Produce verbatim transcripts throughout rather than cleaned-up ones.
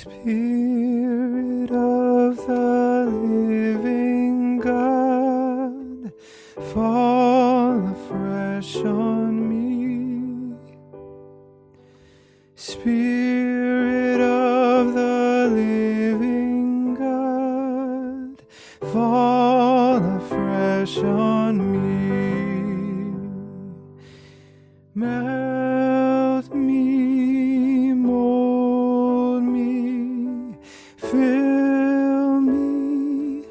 Spirit of the living God, fall afresh on me. Spirit of the living God, fall afresh on me. Melt me, mold me, fill me,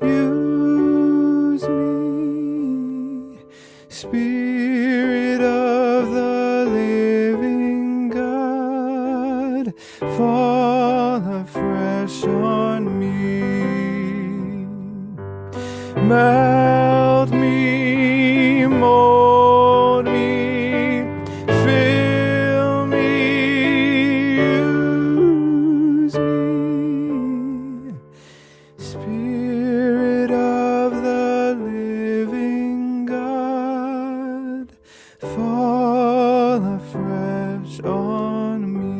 use me. Spirit of the living God, fall afresh on me. Melt me, mold me, fill me, use me. Spirit of the living God, fall afresh on me.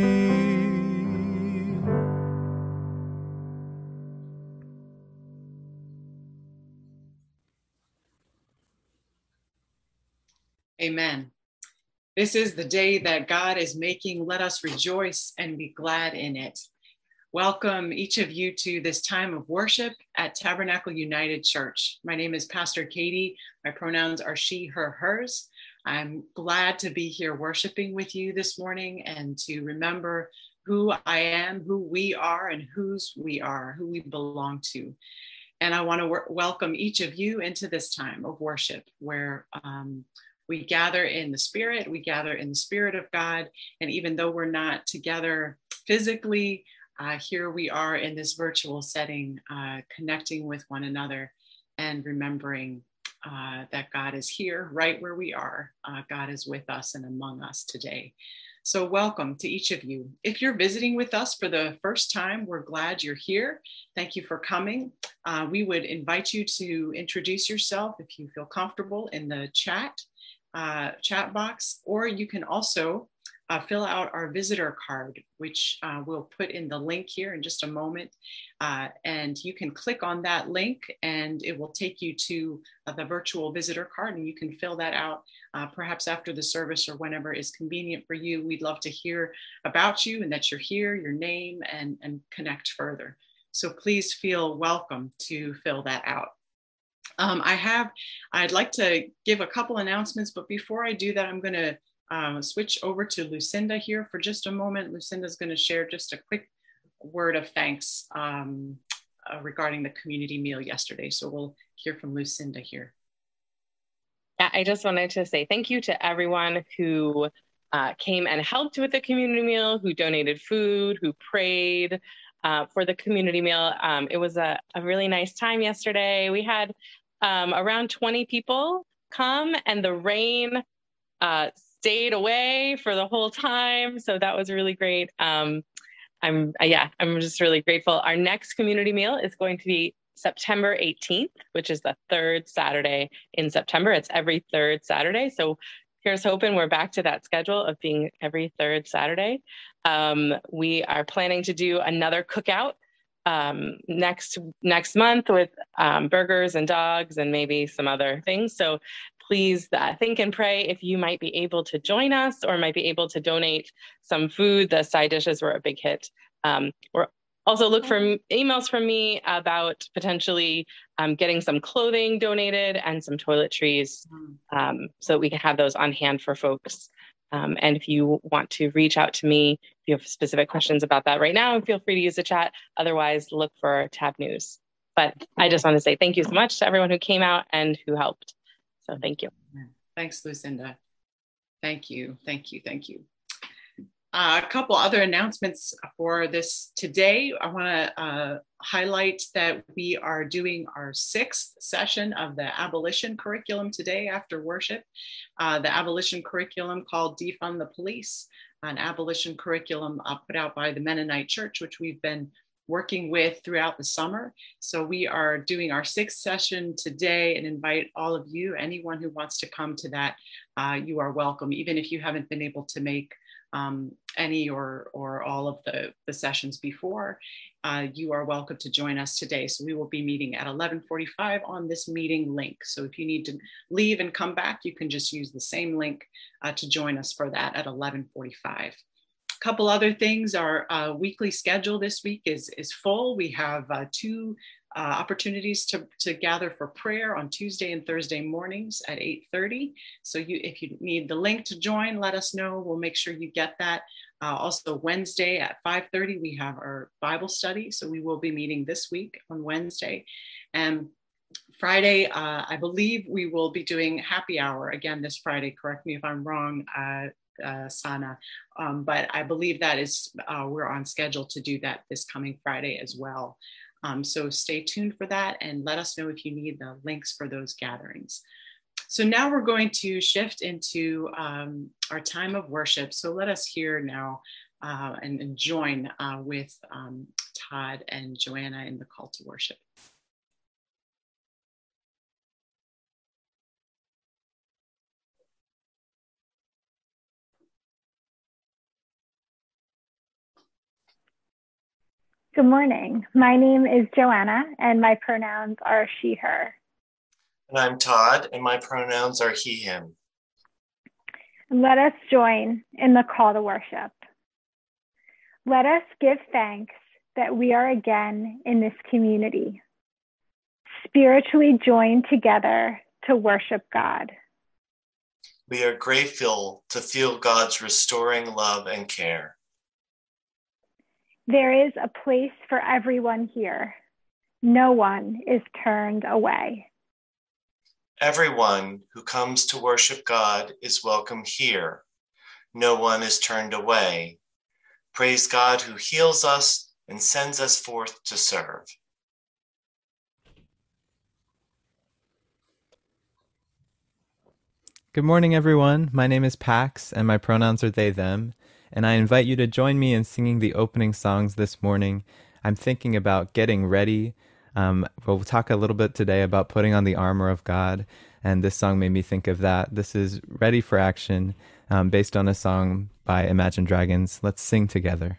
Amen. This is the day that God is making. Let us rejoice and be glad in it. Welcome each of you to this time of worship at Tabernacle United Church. My name is Pastor Katie. My pronouns are she, her, hers. I'm glad to be here worshiping with you this morning and to remember who I am, who we are, and whose we are, who we belong to. And I want to w- welcome each of you into this time of worship where um, we gather in the Spirit, we gather in the Spirit of God. And even though we're not together physically, uh, here we are in this virtual setting, uh, connecting with one another and remembering uh, that God is here right where we are. Uh, God is with us and among us today. So welcome to each of you. If you're visiting with us for the first time, we're glad you're here. Thank you for coming. Uh, we would invite you to introduce yourself if you feel comfortable in the chat. Uh, chat box, or you can also uh, fill out our visitor card, which uh, we'll put in the link here in just a moment. Uh, and you can click on that link and it will take you to uh, the virtual visitor card, and you can fill that out uh, perhaps after the service or whenever is convenient for you. We'd love to hear about you and that you're here, your name, and, and connect further. So please feel welcome to fill that out. Um, I have, I'd like to give a couple announcements, but before I do that, I'm going to um, switch over to Lucinda here for just a moment. Lucinda's going to share just a quick word of thanks um, uh, regarding the community meal yesterday. So we'll hear from Lucinda here. Yeah, I just wanted to say thank you to everyone who uh, came and helped with the community meal, who donated food, who prayed uh, for the community meal. Um, it was a, a really nice time yesterday. We had Um, around twenty people come, and the rain uh, stayed away for the whole time. So that was really great. Um, I'm, uh, yeah, I'm just really grateful. Our next community meal is going to be September eighteenth, which is the third Saturday in September. It's every third Saturday. So here's hoping we're back to that schedule of being every third Saturday. Um, we are planning to do another cookout um next next month with um burgers and dogs and maybe some other things. So please uh, think and pray if you might be able to join us or might be able to donate some food. The side dishes were a big hit. Um we're also look for emails from me about potentially um, getting some clothing donated and some toiletries um, so we can have those on hand for folks. Um, and if you want to reach out to me, if you have specific questions about that right now, feel free to use the chat. Otherwise, look for Tab News. But I just want to say thank you so much to everyone who came out and who helped. So thank you. Thanks, Lucinda. Thank you, thank you, thank you. Uh, a couple other announcements for this today. I want to uh, highlight that we are doing our sixth session of the abolition curriculum today after worship. Uh, the abolition curriculum called Defund the Police, an abolition curriculum uh, put out by the Mennonite Church, which we've been working with throughout the summer. So we are doing our sixth session today and invite all of you, anyone who wants to come to that, uh, you are welcome, even if you haven't been able to make um, any or, or all of the, the sessions before, uh, you are welcome to join us today. So we will be meeting at eleven forty-five on this meeting link. So if you need to leave and come back, you can just use the same link uh, to join us for that at eleven forty-five. A couple other things, our uh, weekly schedule this week is, is full. We have uh, two uh, opportunities to, to gather for prayer on Tuesday and Thursday mornings at eight thirty. So you, if you need the link to join, let us know. We'll make sure you get that. Uh, also Wednesday at five thirty, we have our Bible study. So we will be meeting this week on Wednesday. And Friday, uh, I believe we will be doing happy hour again this Friday. Correct me if I'm wrong, uh, uh, Sana. Um, but I believe that is, uh, we're on schedule to do that this coming Friday as well. Um, so stay tuned for that and let us know if you need the links for those gatherings. So now we're going to shift into um, our time of worship. So let us hear now uh, and, and join uh, with um, Todd and Joanna in the call to worship. Good morning. My name is Joanna, and my pronouns are she, her. And I'm Todd, and my pronouns are he, him. Let us join in the call to worship. Let us give thanks that we are again in this community, spiritually joined together to worship God. We are grateful to feel God's restoring love and care. There is a place for everyone here. No one is turned away. Everyone who comes to worship God is welcome here. No one is turned away. Praise God who heals us and sends us forth to serve. Good morning, everyone. My name is Pax, and my pronouns are they, them. And I invite you to join me in singing the opening songs this morning. I'm thinking about getting ready. Um, we'll talk a little bit today about putting on the armor of God, and this song made me think of that. This is Ready for Action, um, based on a song by Imagine Dragons. Let's sing together.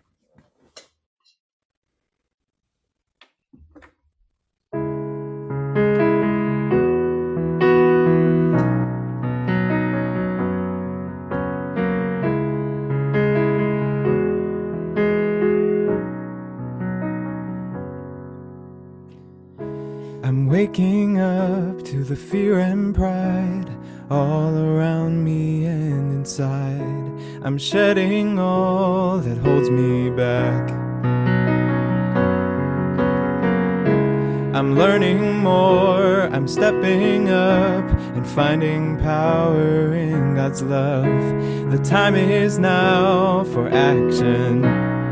I'm waking up to the fear and pride all around me and inside. I'm shedding all that holds me back. I'm learning more, I'm stepping up and finding power in God's love. The time is now for action.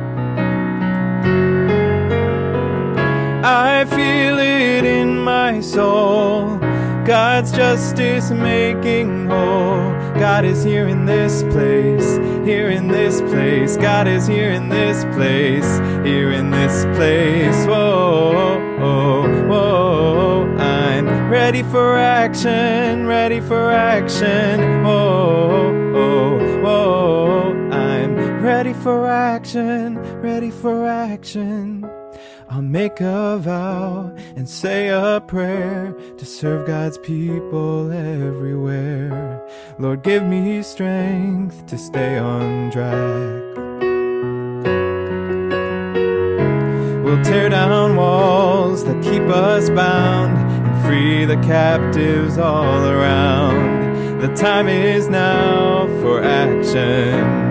I feel it in my soul, God's justice making whole. God is here in this place, here in this place. God is here in this place, here in this place. Whoa, whoa, whoa. I'm ready for action, ready for action. Whoa, whoa, whoa. I'm ready for action, ready for action. I'll make a vow and say a prayer to serve God's people everywhere. Lord, give me strength to stay on track. We'll tear down walls that keep us bound and free the captives all around. The time is now for action.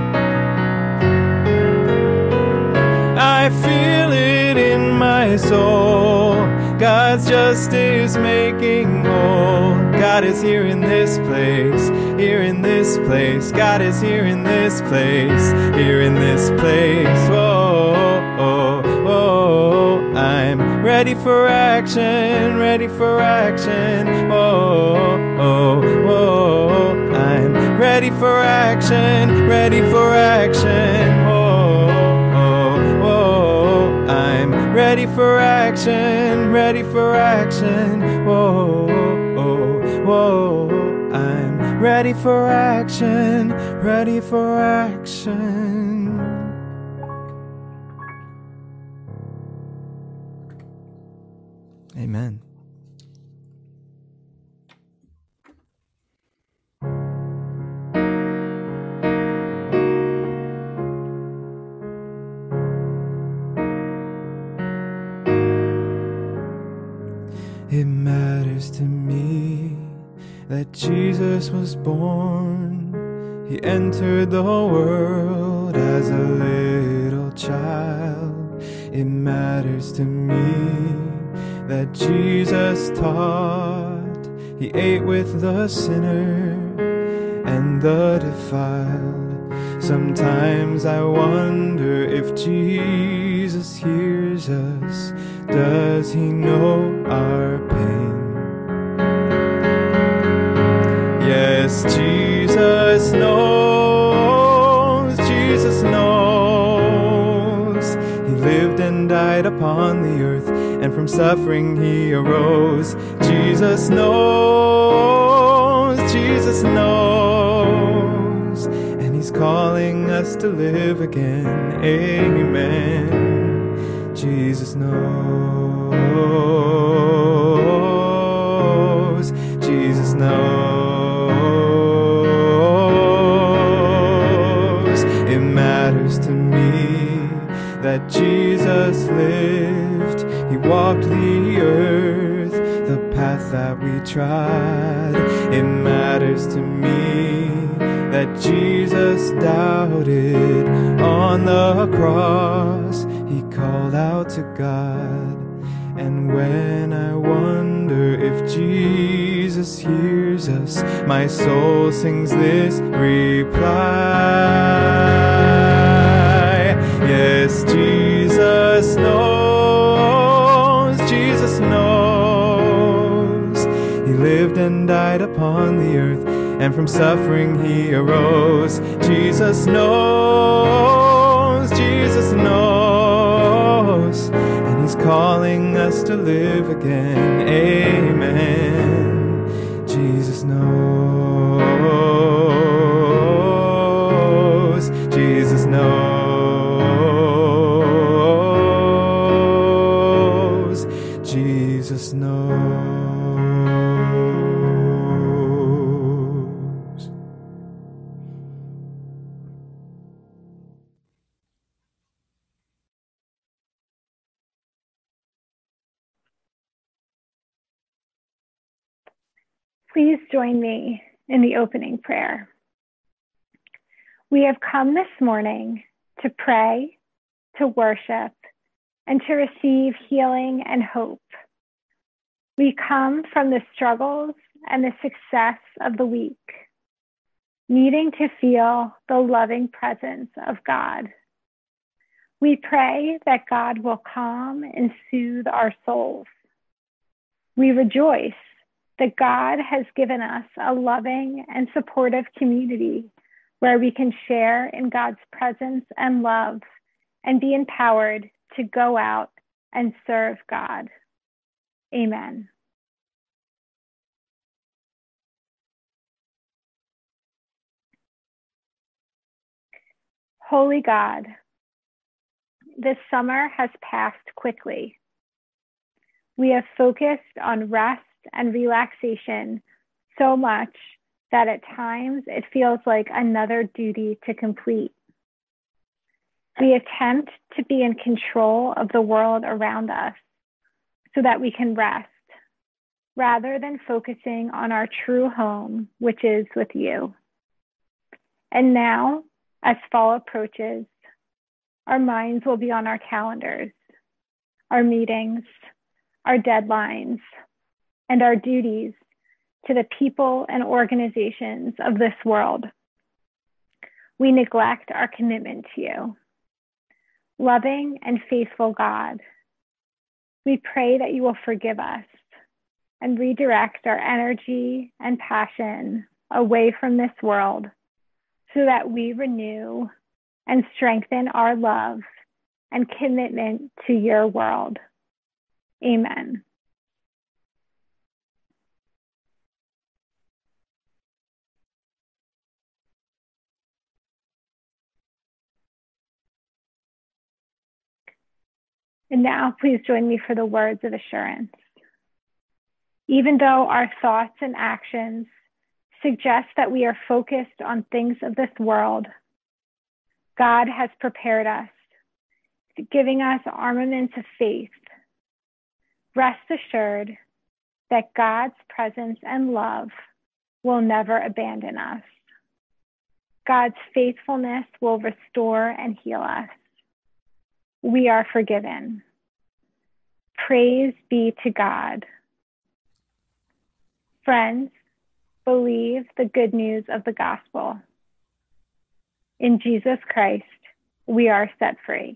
I feel it in my soul, God's justice making whole. God is here in this place, here in this place. God is here in this place, here in this place. Whoa, whoa, whoa. I'm ready for action, ready for action. Whoa, whoa, whoa. I'm ready for action, ready for action. Whoa, ready for action, ready for action. Whoa, whoa, whoa. I'm ready for action, ready for action. Amen. It matters to me that Jesus was born. He entered the world as a little child. It matters to me that Jesus taught. He ate with the sinner and the defiled. Sometimes I wonder if Jesus hears us. Does he know our pain? Yes, Jesus knows, Jesus knows. He lived and died upon the earth, and from suffering he arose. Jesus knows, Jesus knows, and he's calling us to live again. Amen. Jesus knows, Jesus knows. It matters to me that Jesus lived. He walked the earth, the path that we trod. It matters to me that Jesus doubted on the cross. He called out to God. And when I wonder if Jesus hears us, my soul sings this reply. Yes, Jesus knows, Jesus knows. He lived and died upon the earth, and from suffering he arose. Jesus knows, Jesus knows, and he's calling us to live again. Amen. Jesus knows, Jesus knows, Jesus knows. Please join me in the opening prayer. We have come this morning to pray, to worship, and to receive healing and hope. We come from the struggles and the success of the week, needing to feel the loving presence of God. We pray that God will calm and soothe our souls. We rejoice that God has given us a loving and supportive community where we can share in God's presence and love and be empowered to go out and serve God. Amen. Holy God, this summer has passed quickly. We have focused on rest and relaxation so much that at times it feels like another duty to complete. We attempt to be in control of the world around us so that we can rest, rather than focusing on our true home, which is with you. And now, as fall approaches, our minds will be on our calendars, our meetings, our deadlines, and our duties to the people and organizations of this world. We neglect our commitment to you. Loving and faithful God, we pray that you will forgive us and redirect our energy and passion away from this world so that we renew and strengthen our love and commitment to your world. Amen. And now please join me for the words of assurance. Even though our thoughts and actions suggest that we are focused on things of this world, God has prepared us, giving us armaments of faith. Rest assured that God's presence and love will never abandon us. God's faithfulness will restore and heal us. We are forgiven. Praise be to God. Friends, believe the good news of the gospel. In Jesus Christ, we are set free.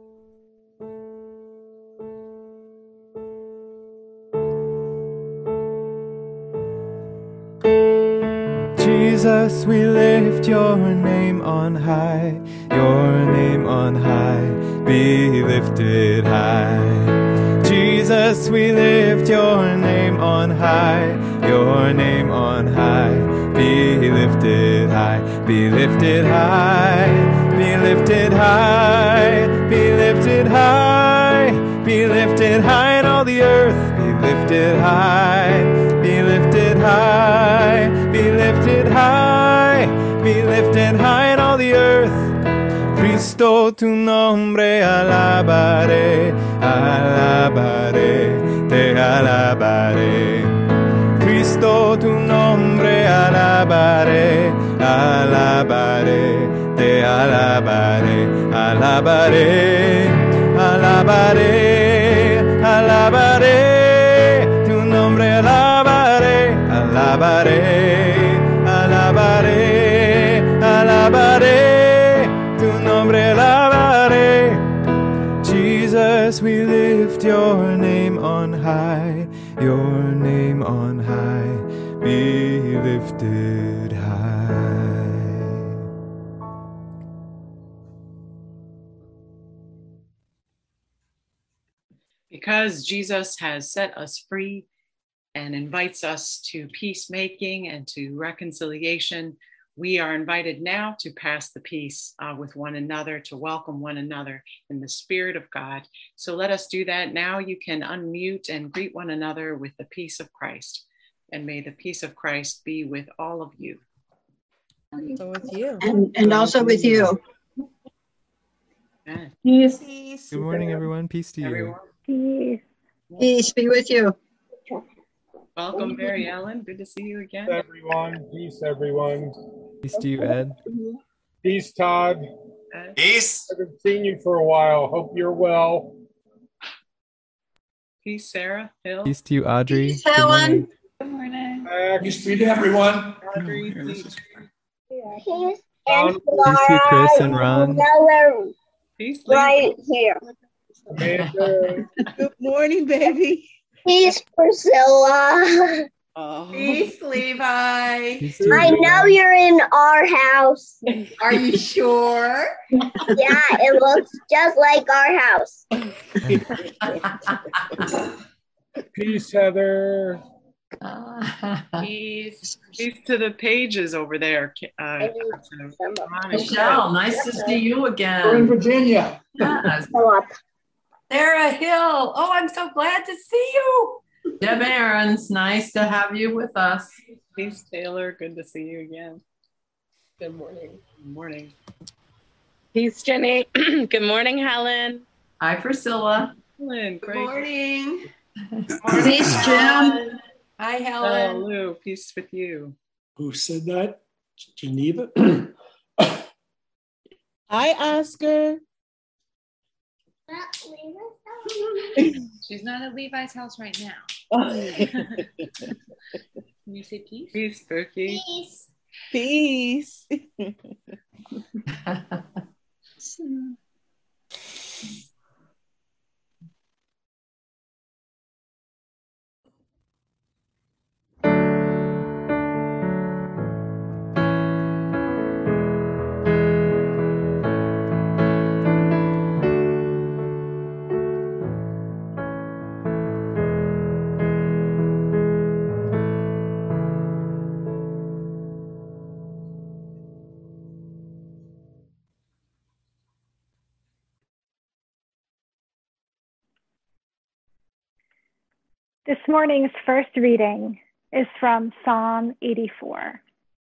Jesus, we lift your name on high, your name on high, be lifted high. Jesus, we lift your name on high, your name on high, be lifted high, be lifted high, be lifted high, be lifted high, be lifted high in all the earth, be lifted high, be lifted high, be lifted high, be lifted high in all the earth. Cristo, tu nombre alabaré, alabaré, te alabaré. Cristo, tu nombre alabaré, alabaré, te alabaré, alabaré, alabaré, alabaré, tu nombre alabaré, alabaré, alabaré, alabaré, tu nombre alabaré. Jesus, we lift your name on high, your name on high, be lifted high. Because Jesus has set us free and invites us to peacemaking and to reconciliation, we are invited now to pass the peace uh, with one another, to welcome one another in the Spirit of God. So let us do that. Now you can unmute and greet one another with the peace of Christ. And may the peace of Christ be with all of you. So with you. And, and also with you. Amen. Peace. Good morning, everyone. Peace to you. Everyone, Peace. Peace be with you. welcome, Mary Ellen. Good to see you again. Everyone, peace, everyone. Peace to you, Ed. Peace, Todd. Uh, Peace. I haven't seen you for a while. Hope you're well. Peace, Sarah, Hill, Peace to you, Audrey. Peace, Good Helen. morning. Good morning. Max, Peace be to everyone. Audrey, Here, this is- Peace Ron, and Peace to you, Chris and Ron. Ron. peace, Lee. Right here. Amanda, Good morning, baby. Peace, Priscilla. Oh. Peace, Levi. Peace to you, I Levi. know you're in our house. Are you sure? Yeah, it looks just like our house. peace, Heather. Peace. Peace to the pages over there. Uh, Michelle, nice to see you We're in again. Virginia. Yes. Philip. Sarah Hill. Oh, I'm so glad to see you. Deb Aarons, nice to have you with us. Peace, Taylor. Good to see you again. Good morning. Good morning. Peace, Jenny. Good morning, Helen. Hi, Priscilla. Helen, Good great. morning. Peace, Jim. Hi, Oh, Helen. Lou, peace with you. Who said that? Geneva? Hi, Oscar. She's not at Levi's house right now. Can you say peace? Peace, Spooky. Peace. This morning's first reading is from Psalm eighty-four.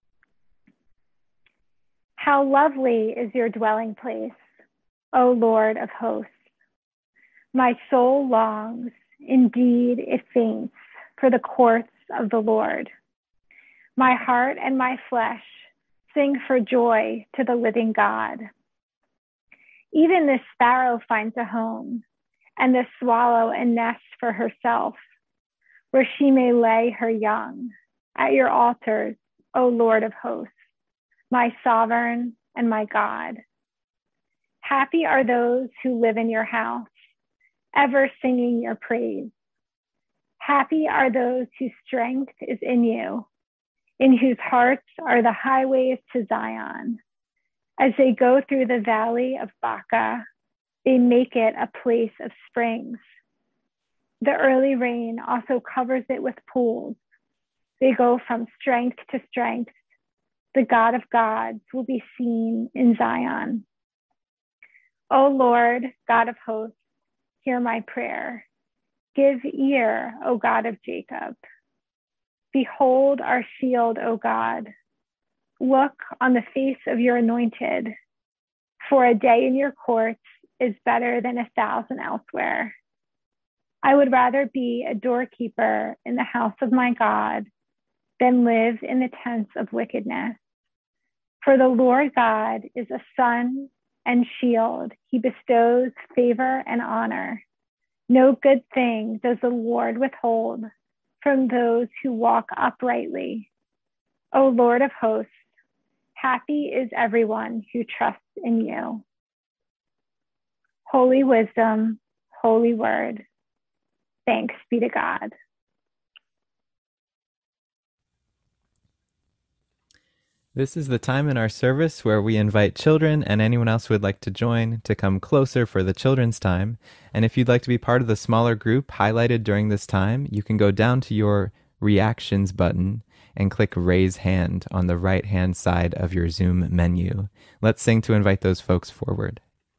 How lovely is your dwelling place, O Lord of hosts. My soul longs, indeed it faints, for the courts of the Lord. My heart and my flesh sing for joy to the living God. Even the sparrow finds a home, and the swallow a nest for herself, where she may lay her young at your altars, O Lord of hosts, my sovereign and my God. Happy are those who live in your house, ever singing your praise. Happy are those whose strength is in you, in whose hearts are the highways to Zion. As they go through the valley of Baca, they make it a place of springs. The early rain also covers it with pools. They go from strength to strength. The God of gods will be seen in Zion. O Lord, God of hosts, hear my prayer. Give ear, O God of Jacob. Behold our shield, O God. Look on the face of your anointed, for a day in your courts is better than a thousand elsewhere. I would rather be a doorkeeper in the house of my God than live in the tents of wickedness. For the Lord God is a sun and shield. He bestows favor and honor. No good thing does the Lord withhold from those who walk uprightly. O Lord of hosts, happy is everyone who trusts in you. Holy wisdom, holy word. Thanks be to God. This is the time in our service where we invite children and anyone else who would like to join to come closer for the children's time. And if you'd like to be part of the smaller group highlighted during this time, you can go down to your reactions button and click raise hand on the right-hand side of your Zoom menu. Let's sing to invite those folks forward.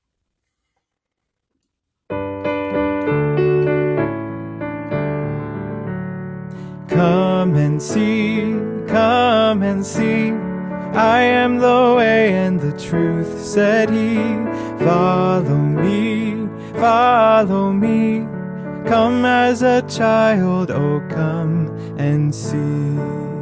Come and see, come and see, I am the way and the truth, said he. Follow me, follow me, come as a child, oh come and see.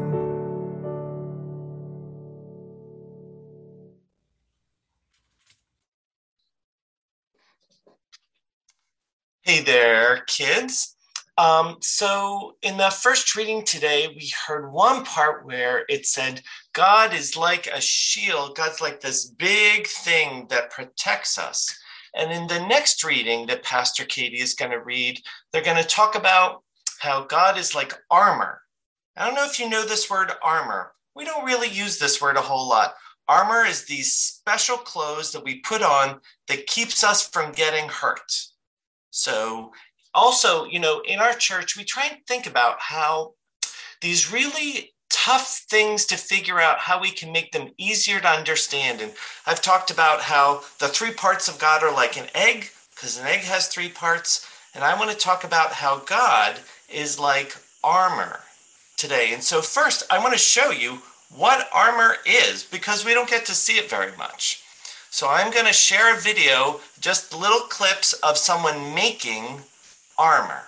Hey there, kids. Um, so in the first reading today, we heard one part where it said, God is like a shield. God's like this big thing that protects us. And in the next reading that Pastor Katie is going to read, they're going to talk about how God is like armor. I don't know if you know this word armor. We don't really use this word a whole lot. Armor is these special clothes that we put on that keeps us from getting hurt. So also, you know, in our church, we try and think about how these really tough things to figure out how we can make them easier to understand. And I've talked about how the three parts of God are like an egg, because an egg has three parts. And I want to talk about how God is like armor today. And so first, I want to show you what armor is, because we don't get to see it very much. So I'm going to share a video, just little clips of someone making armor.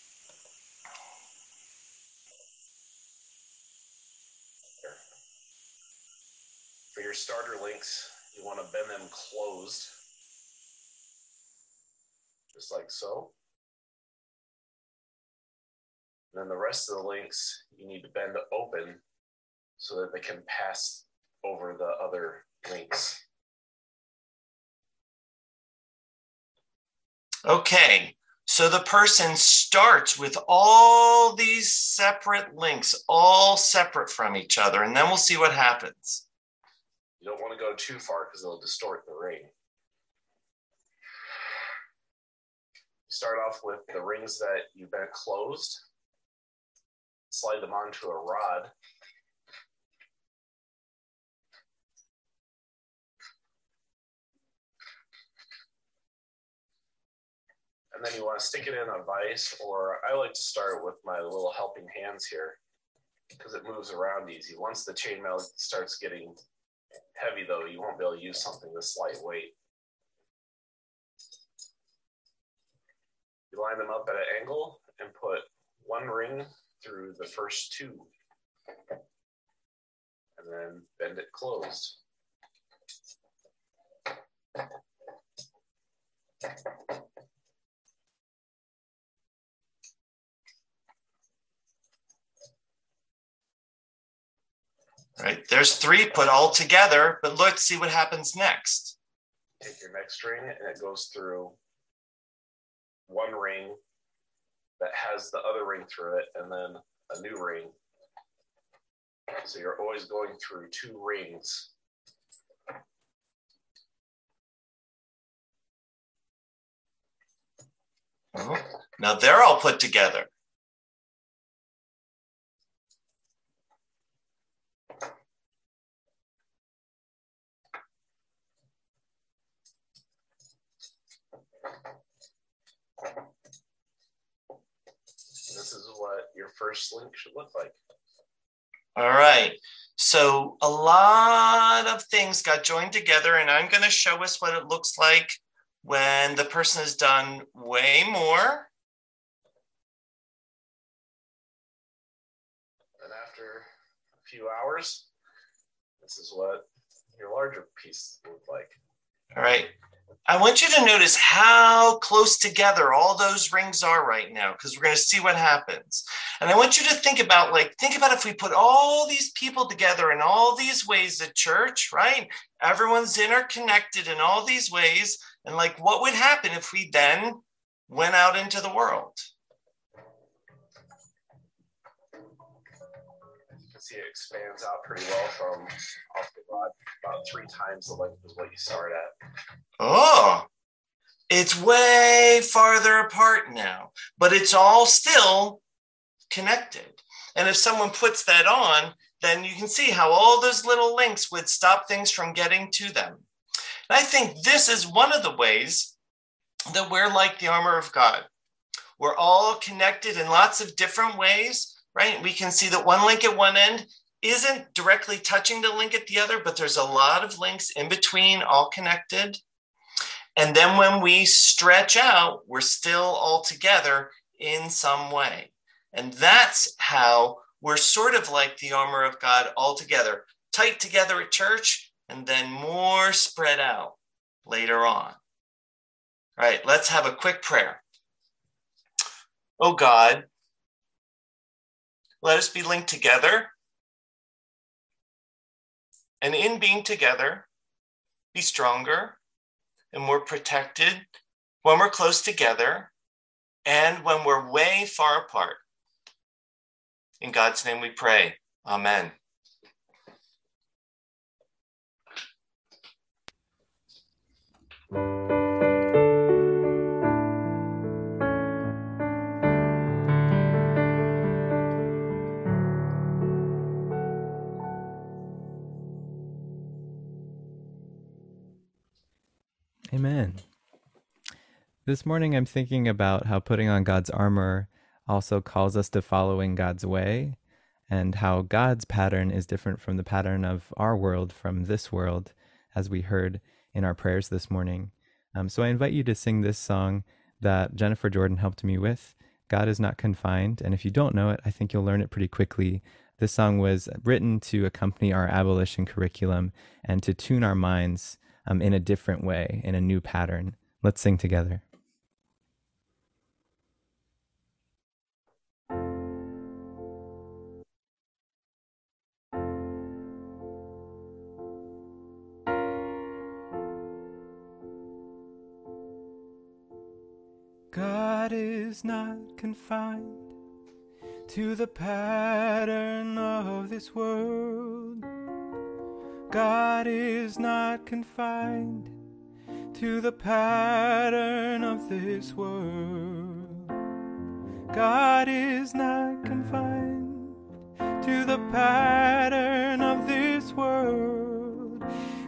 For your starter links, you want to bend them closed, just like so. And then the rest of the links, you need to bend open so that they can pass over the other links. Okay. So the person starts with all these separate links, all separate from each other, and then we'll see what happens. You don't want to go too far because it'll distort the ring. You start off with the rings that you bent closed, slide them onto a rod. And And then you want to stick it in a vise, or I like to start with my little helping hands here because it moves around easy. Once the chainmail starts getting heavy, though, you won't be able to use something this lightweight. You line them up at an angle and put one ring through the first two, and then bend it closed. All right, there's three put all together, but let's see what happens next. Take your next ring and it goes through one ring that has the other ring through it, and then a new ring. So you're always going through two rings. Oh, now they're all put together. This is what your first link should look like. All right. So a lot of things got joined together, and I'm going to show us what it looks like when the person has done way more. And after a few hours, this is what your larger piece looked like. All right. I want you to notice how close together all those rings are right now, because we're going to see what happens. And I want you to think about, like, think about if we put all these people together in all these ways at church, right? Everyone's interconnected in all these ways. And like, what would happen if we then went out into the world? You can see it expands out pretty well from off the rod, about three times the length is what you start at. Oh, it's way farther apart now, but it's all still connected. And if someone puts that on, then you can see how all those little links would stop things from getting to them. And I think this is one of the ways that we're like the armor of God. We're all connected in lots of different ways, right? We can see that one link at one end isn't directly touching the link at the other, but there's a lot of links in between, all connected. And then when we stretch out, we're still all together in some way. And that's how we're sort of like the armor of God all together, tight together at church, and then more spread out later on. All right, let's have a quick prayer. Oh God, let us be linked together. And in being together, be stronger and more protected when we're close together and when we're way far apart. In God's name we pray. Amen. Amen. This morning I'm thinking about how putting on God's armor also calls us to following God's way, and how God's pattern is different from the pattern of our world, from this world, as we heard in our prayers this morning. Um, so I invite you to sing this song that Jennifer Jordan helped me with, God is Not Confined. And if you don't know it, I think you'll learn it pretty quickly. This song was written to accompany our abolition curriculum and to tune our minds um, in a different way, in a new pattern. Let's sing together. God is not confined to the pattern of this world. God is not confined to the pattern of this world. God is not confined to the pattern of this world.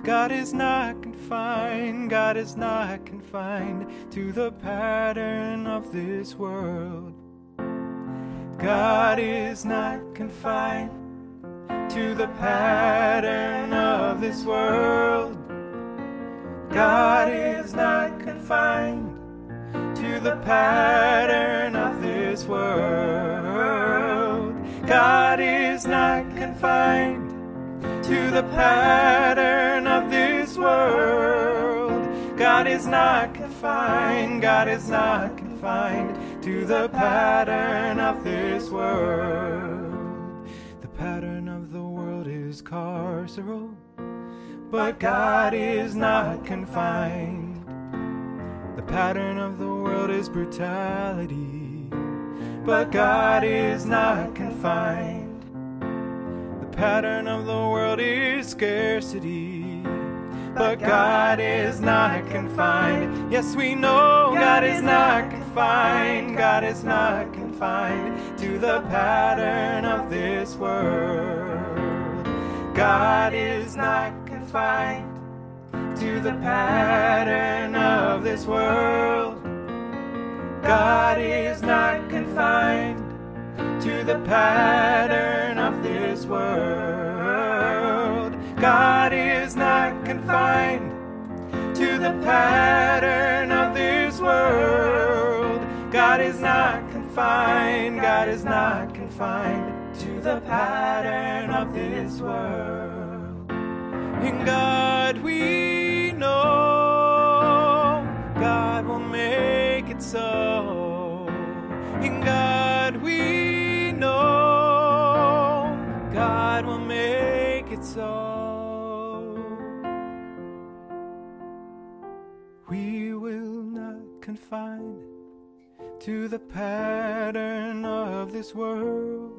God is not confined, God is not confined to the pattern of this world. God is not confined to the pattern of this world. God is not confined to the pattern of this world. God is not confined to the pattern of this world. God is not confined, God is not confined to the pattern of this world. The pattern of the world is carceral, but God is not confined. The pattern of the world is brutality, but God is not confined. The pattern of the world is scarcity, but God is not confined. Yes, we know God is not confined. God is not confined to the pattern of this world. God is not confined to the pattern of this world. God is not confined to the pattern of this world. God is not confined to the pattern of this world. God is not confined, God is not confined to the pattern of this world. In God we know, God will make it so. In God we know, God will make it so. We will not confine to the pattern of this world.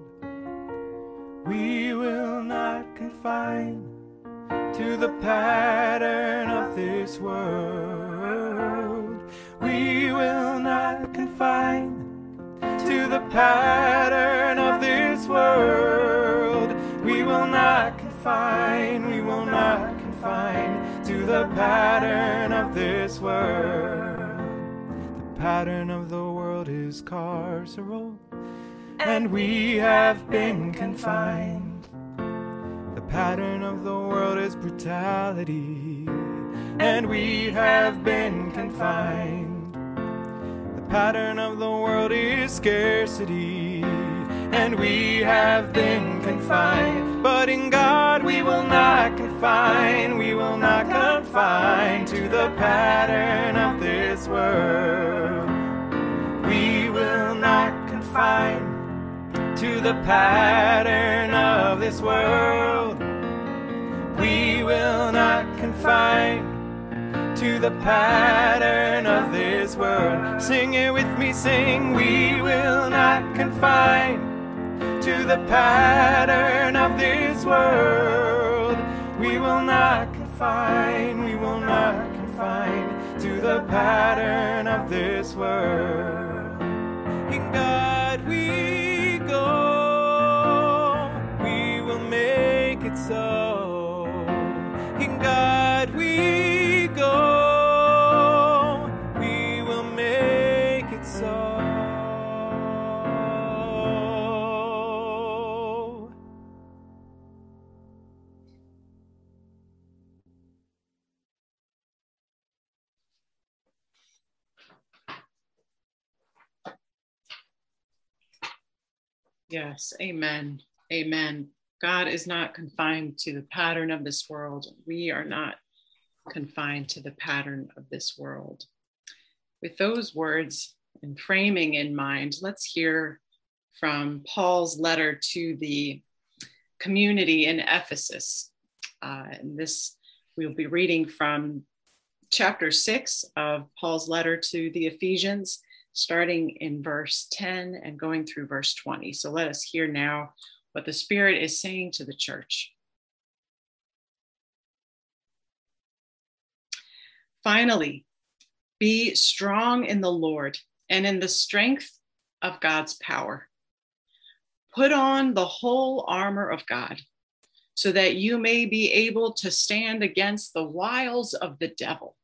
We will not confine to the pattern of this world. We will not confine to the pattern of this world. We will not confine, we will not confine to the pattern of this world. The pattern of the world is carceral, and we have been confined. The pattern of the world is brutality, and we have been confined. The pattern of the world is scarcity, and we have been confined. But in God we will not confine, we will not confine to the pattern of this world. We will not confine to the pattern of this world. We will not confine to the pattern of this world. Sing it with me, sing. We will not confine to the pattern of this world. We will not confine, we will not confine to the pattern of this world. In God we go, we will make it so. In God we go, we will make it so. Yes, amen. Amen. God is not confined to the pattern of this world. We are not confined to the pattern of this world. With those words and framing in mind, let's hear from Paul's letter to the community in Ephesus. Uh, and this, we'll be reading from chapter six of Paul's letter to the Ephesians, starting in verse ten and going through verse twenty. So let us hear now what the Spirit is saying to the church. Finally, be strong in the Lord and in the strength of God's power. Put on the whole armor of God, so that you may be able to stand against the wiles of the devil.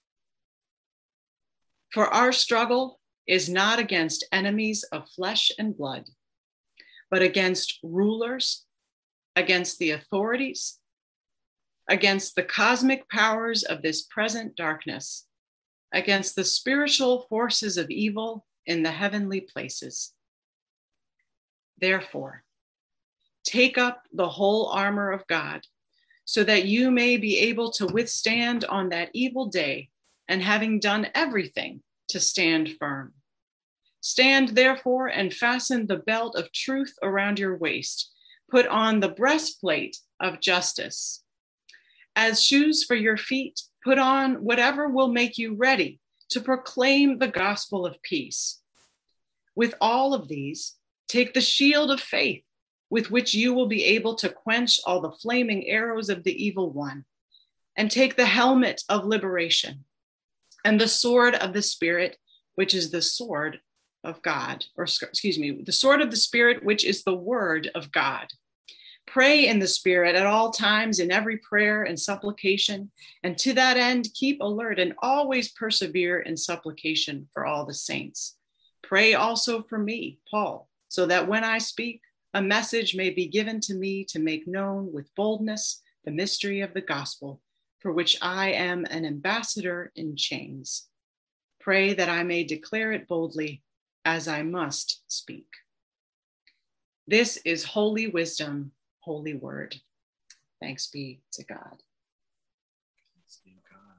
For our struggle is not against enemies of flesh and blood, but against rulers, against the authorities, against the cosmic powers of this present darkness, against the spiritual forces of evil in the heavenly places. Therefore, take up the whole armor of God, so that you may be able to withstand on that evil day, and having done everything, to stand firm. Stand therefore and fasten the belt of truth around your waist. Put on the breastplate of justice. As shoes for your feet, put on whatever will make you ready to proclaim the gospel of peace. With all of these, take the shield of faith, with which you will be able to quench all the flaming arrows of the evil one, and take the helmet of liberation and the sword of the Spirit, which is the sword of God, or excuse me, the sword of the Spirit, which is the word of God. Pray in the Spirit at all times in every prayer and supplication, and to that end, keep alert and always persevere in supplication for all the saints. Pray also for me, Paul, so that when I speak, a message may be given to me to make known with boldness the mystery of the gospel, for which I am an ambassador in chains. Pray that I may declare it boldly, as I must speak. This is holy wisdom, holy word. Thanks be to God. Thanks be to God.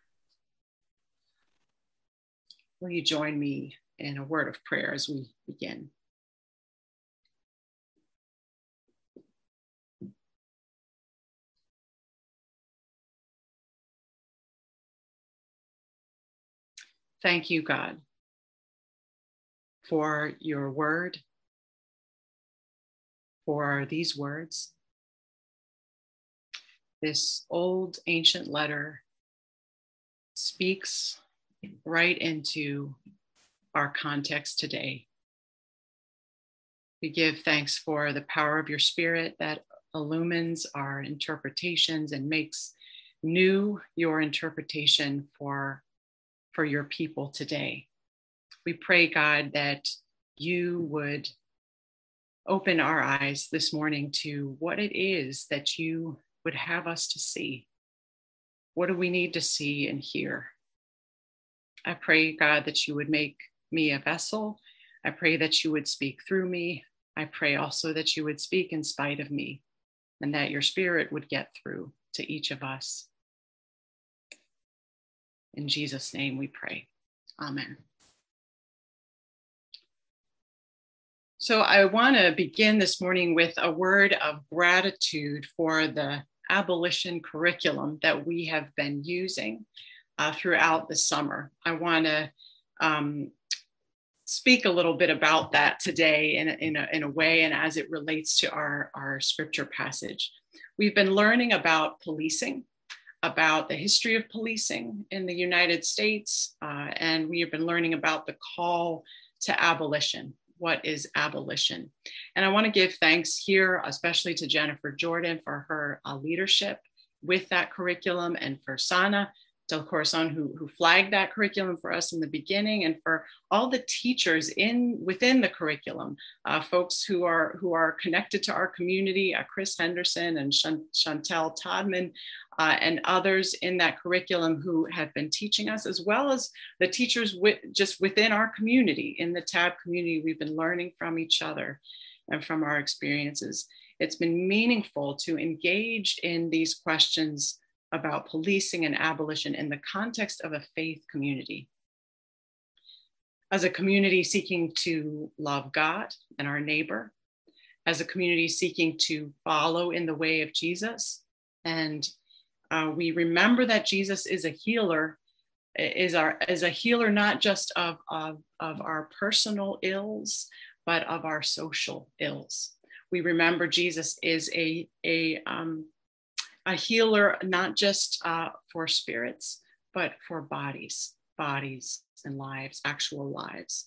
Will you join me in a word of prayer as we begin? Thank you, God, for your word, for these words. This old ancient letter speaks right into our context today. We give thanks for the power of your Spirit that illumines our interpretations and makes new your interpretation for for your people today. We pray, God, that you would open our eyes this morning to what it is that you would have us to see. What do we need to see and hear? I pray, God, that you would make me a vessel. I pray that you would speak through me. I pray also that you would speak in spite of me, and that your Spirit would get through to each of us. In Jesus' name we pray. Amen. So I want to begin this morning with a word of gratitude for the abolition curriculum that we have been using uh, throughout the summer. I want to um, speak a little bit about that today in a, in a, in a way and as it relates to our, our scripture passage. We've been learning about policing, about the history of policing in the United States, uh, and we have been learning about the call to abolition. What is abolition? And I want to give thanks here, especially to Jennifer Jordan for her uh, leadership with that curriculum, and for Sana Del Corazon, who, who flagged that curriculum for us in the beginning, and for all the teachers in within the curriculum, uh, folks who are who are connected to our community, uh, Chris Henderson and Chant- Chantel Todman, uh, and others in that curriculum who have been teaching us, as well as the teachers with, just within our community, in the T A B community. We've been learning from each other and from our experiences. It's been meaningful to engage in these questions about policing and abolition in the context of a faith community. As a community seeking to love God and our neighbor, as a community seeking to follow in the way of Jesus. And uh, we remember that Jesus is a healer, is, our, is a healer not just of, of, of our personal ills, but of our social ills. We remember Jesus is a, a um, a healer, not just uh, for spirits, but for bodies, bodies and lives, actual lives.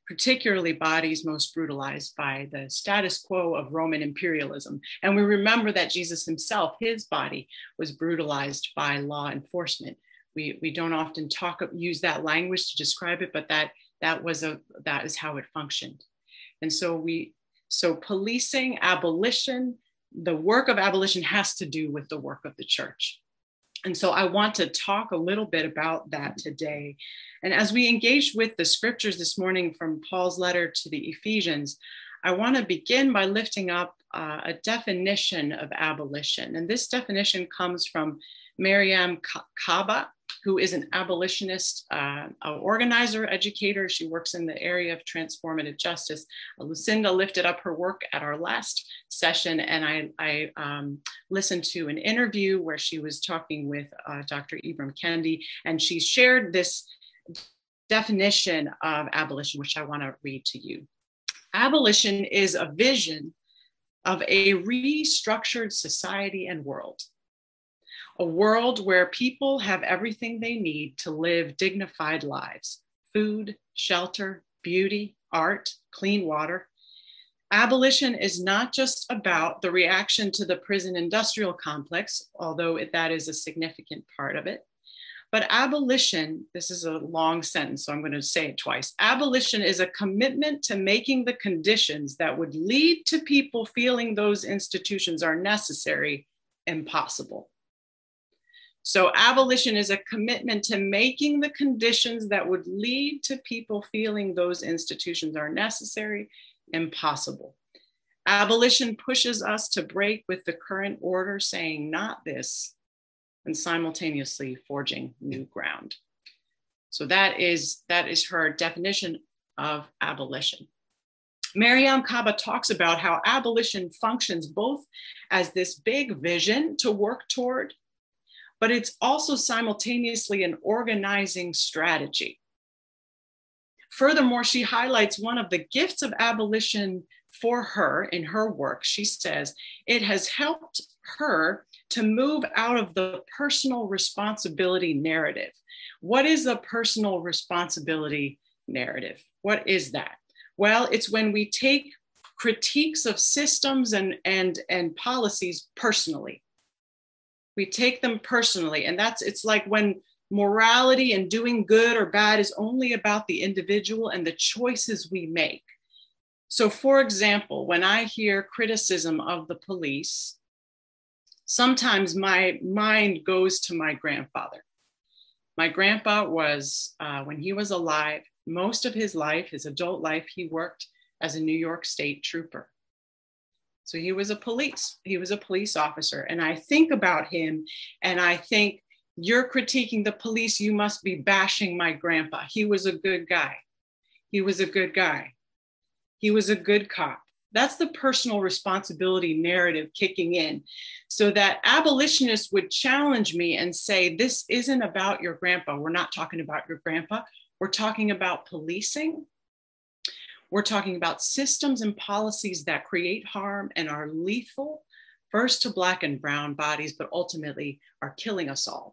particularly bodies most brutalized by the status quo of Roman imperialism. And we remember that Jesus himself, his body was brutalized by law enforcement. We, we don't often talk, use that language to describe it, but that, that, was a, that is how it functioned. And so we, so policing, abolition, the work of abolition has to do with the work of the church. And so I want to talk a little bit about that today. And as we engage with the scriptures this morning from Paul's letter to the Ephesians, I want to begin by lifting up uh, a definition of abolition. And this definition comes from Mariame Kaba, who is an abolitionist, uh, an organizer, educator. She works in the area of transformative justice. Uh, Lucinda lifted up her work at our last session, and I, I um, listened to an interview where she was talking with uh, Doctor Ibram Kendi, and she shared this definition of abolition, which I want to read to you. Abolition is a vision of a restructured society and world. A world where people have everything they need to live dignified lives: food, shelter, beauty, art, clean water. Abolition is not just about the reaction to the prison industrial complex, although it, that is a significant part of it. But abolition, this is a long sentence, so I'm going to say it twice. Abolition is a commitment to making the conditions that would lead to people feeling those institutions are necessary impossible. So abolition is a commitment to making the conditions that would lead to people feeling those institutions are necessary impossible. Abolition pushes us to break with the current order, saying not this, and simultaneously forging new ground. So that is, that is her definition of abolition. Mariame Kaba talks about how abolition functions both as this big vision to work toward, but it's also simultaneously an organizing strategy. Furthermore, she highlights one of the gifts of abolition for her in her work. She says, it has helped her to move out of the personal responsibility narrative. What is a personal responsibility narrative? What is that? Well, it's when we take critiques of systems and, and, and policies personally. We take them personally, and that's, it's like when morality and doing good or bad is only about the individual and the choices we make. So for example, when I hear criticism of the police, sometimes my mind goes to my grandfather. My grandpa was, uh, when he was alive, most of his life, his adult life, he worked as a New York State trooper. So he was a police, he was a police officer. And I think about him and I think, you're critiquing the police, you must be bashing my grandpa. He was a good guy. He was a good guy. He was a good cop. That's the personal responsibility narrative kicking in, so that abolitionists would challenge me and say, this isn't about your grandpa. We're not talking about your grandpa. We're talking about policing. We're talking about systems and policies that create harm and are lethal, first to Black and brown bodies, but ultimately are killing us all.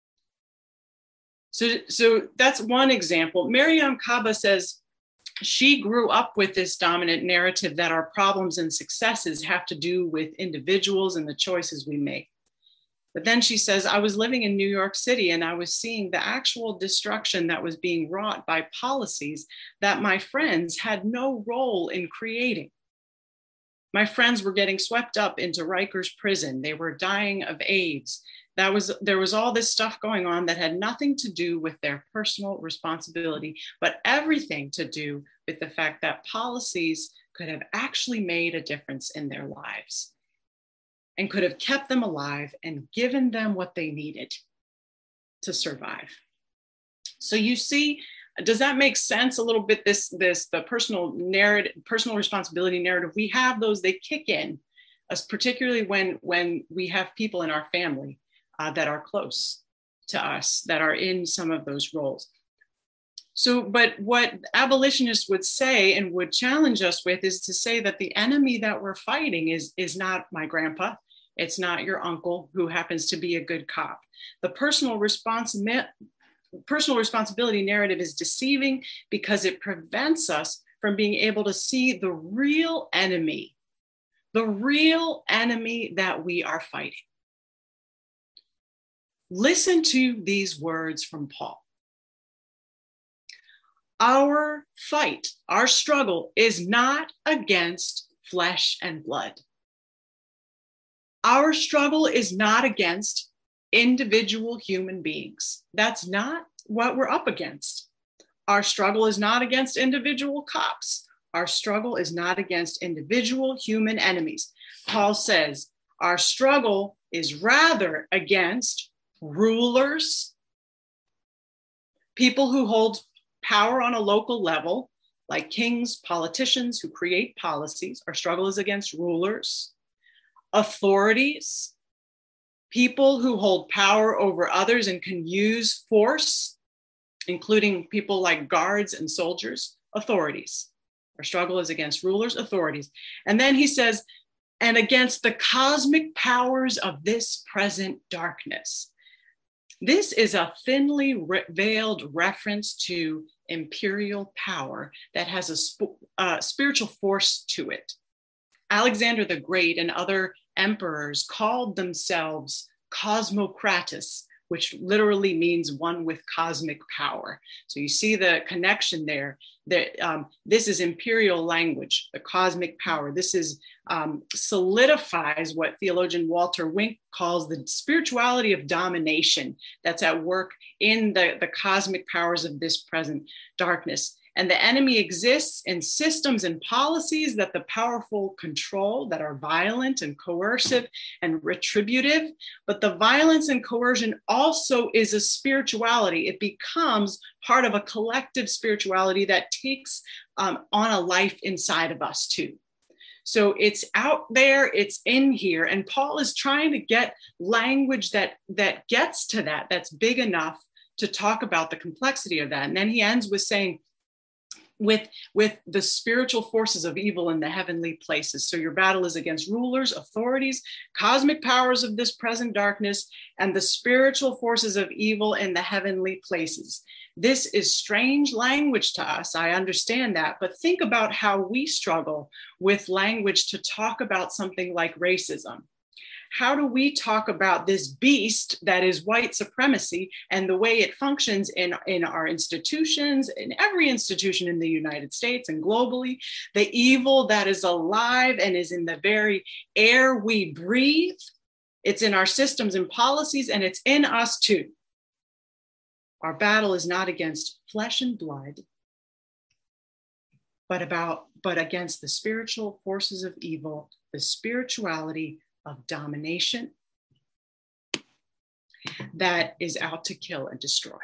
So, so that's one example. Mariame Kaba says she grew up with this dominant narrative that our problems and successes have to do with individuals and the choices we make. But then she says, I was living in New York City and I was seeing the actual destruction that was being wrought by policies that my friends had no role in creating. My friends were getting swept up into Rikers prison. They were dying of AIDS. That was, there was all this stuff going on that had nothing to do with their personal responsibility, but everything to do with the fact that policies could have actually made a difference in their lives and could have kept them alive and given them what they needed to survive. So you see, does that make sense a little bit? This, this, the personal narrative, personal responsibility narrative, we have those, they kick in, as particularly when, when we have people in our family Uh, that are close to us, that are in some of those roles. So, but what abolitionists would say and would challenge us with is to say that the enemy that we're fighting is, is not my grandpa. It's not your uncle who happens to be a good cop. The personal responsi- personal responsibility narrative is deceiving because it prevents us from being able to see the real enemy, the real enemy that we are fighting. Listen to these words from Paul. Our fight, our struggle is not against flesh and blood. Our struggle is not against individual human beings. That's not what we're up against. Our struggle is not against individual cops. Our struggle is not against individual human enemies. Paul says our struggle is rather against rulers, people who hold power on a local level, like kings, politicians who create policies. Our struggle is against rulers, authorities, people who hold power over others and can use force, including people like guards and soldiers, authorities. Our struggle is against rulers, authorities. And then he says, and against the cosmic powers of this present darkness. This is a thinly re- veiled reference to imperial power that has a sp- uh, spiritual force to it. Alexander the Great and other emperors called themselves Cosmocratus, which literally means one with cosmic power. So you see the connection there. That um, this is imperial language, the cosmic power. This is um, solidifies what theologian Walter Wink calls the spirituality of domination that's at work in the, the cosmic powers of this present darkness. And the enemy exists in systems and policies that the powerful control, that are violent and coercive and retributive. But the violence and coercion also is a spirituality. It becomes part of a collective spirituality that takes um, on a life inside of us too. So it's out there, it's in here. And Paul is trying to get language that, that gets to that, that's big enough to talk about the complexity of that. And then he ends with saying, with, with the spiritual forces of evil in the heavenly places. So your battle is against rulers, authorities, cosmic powers of this present darkness, and the spiritual forces of evil in the heavenly places. This is strange language to us. I understand that, but think about how we struggle with language to talk about something like racism. How do we talk about this beast that is white supremacy and the way it functions in, in our institutions, in every institution in the United States and globally, the evil that is alive and is in the very air we breathe? It's in our systems and policies, and it's in us too. Our battle is not against flesh and blood, but about, but against the spiritual forces of evil, the spirituality of domination that is out to kill and destroy.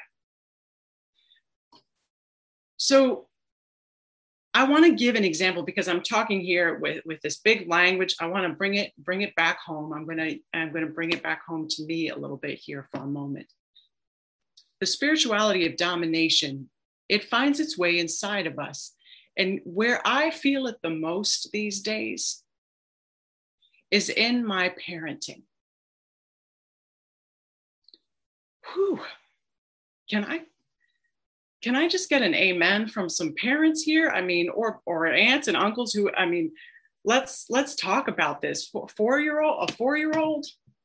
So I want to give an example because I'm talking here with, with this big language. I want to bring it, bring it back home. I'm going to, I'm going to bring it back home to me a little bit here for a moment. The spirituality of domination, it finds its way inside of us. And where I feel it the most these days is in my parenting. Whew. Can I, can I just get an amen from some parents here? I mean, or, or aunts and uncles who, I mean, let's, let's talk about this. Four-year-old, a four-year-old.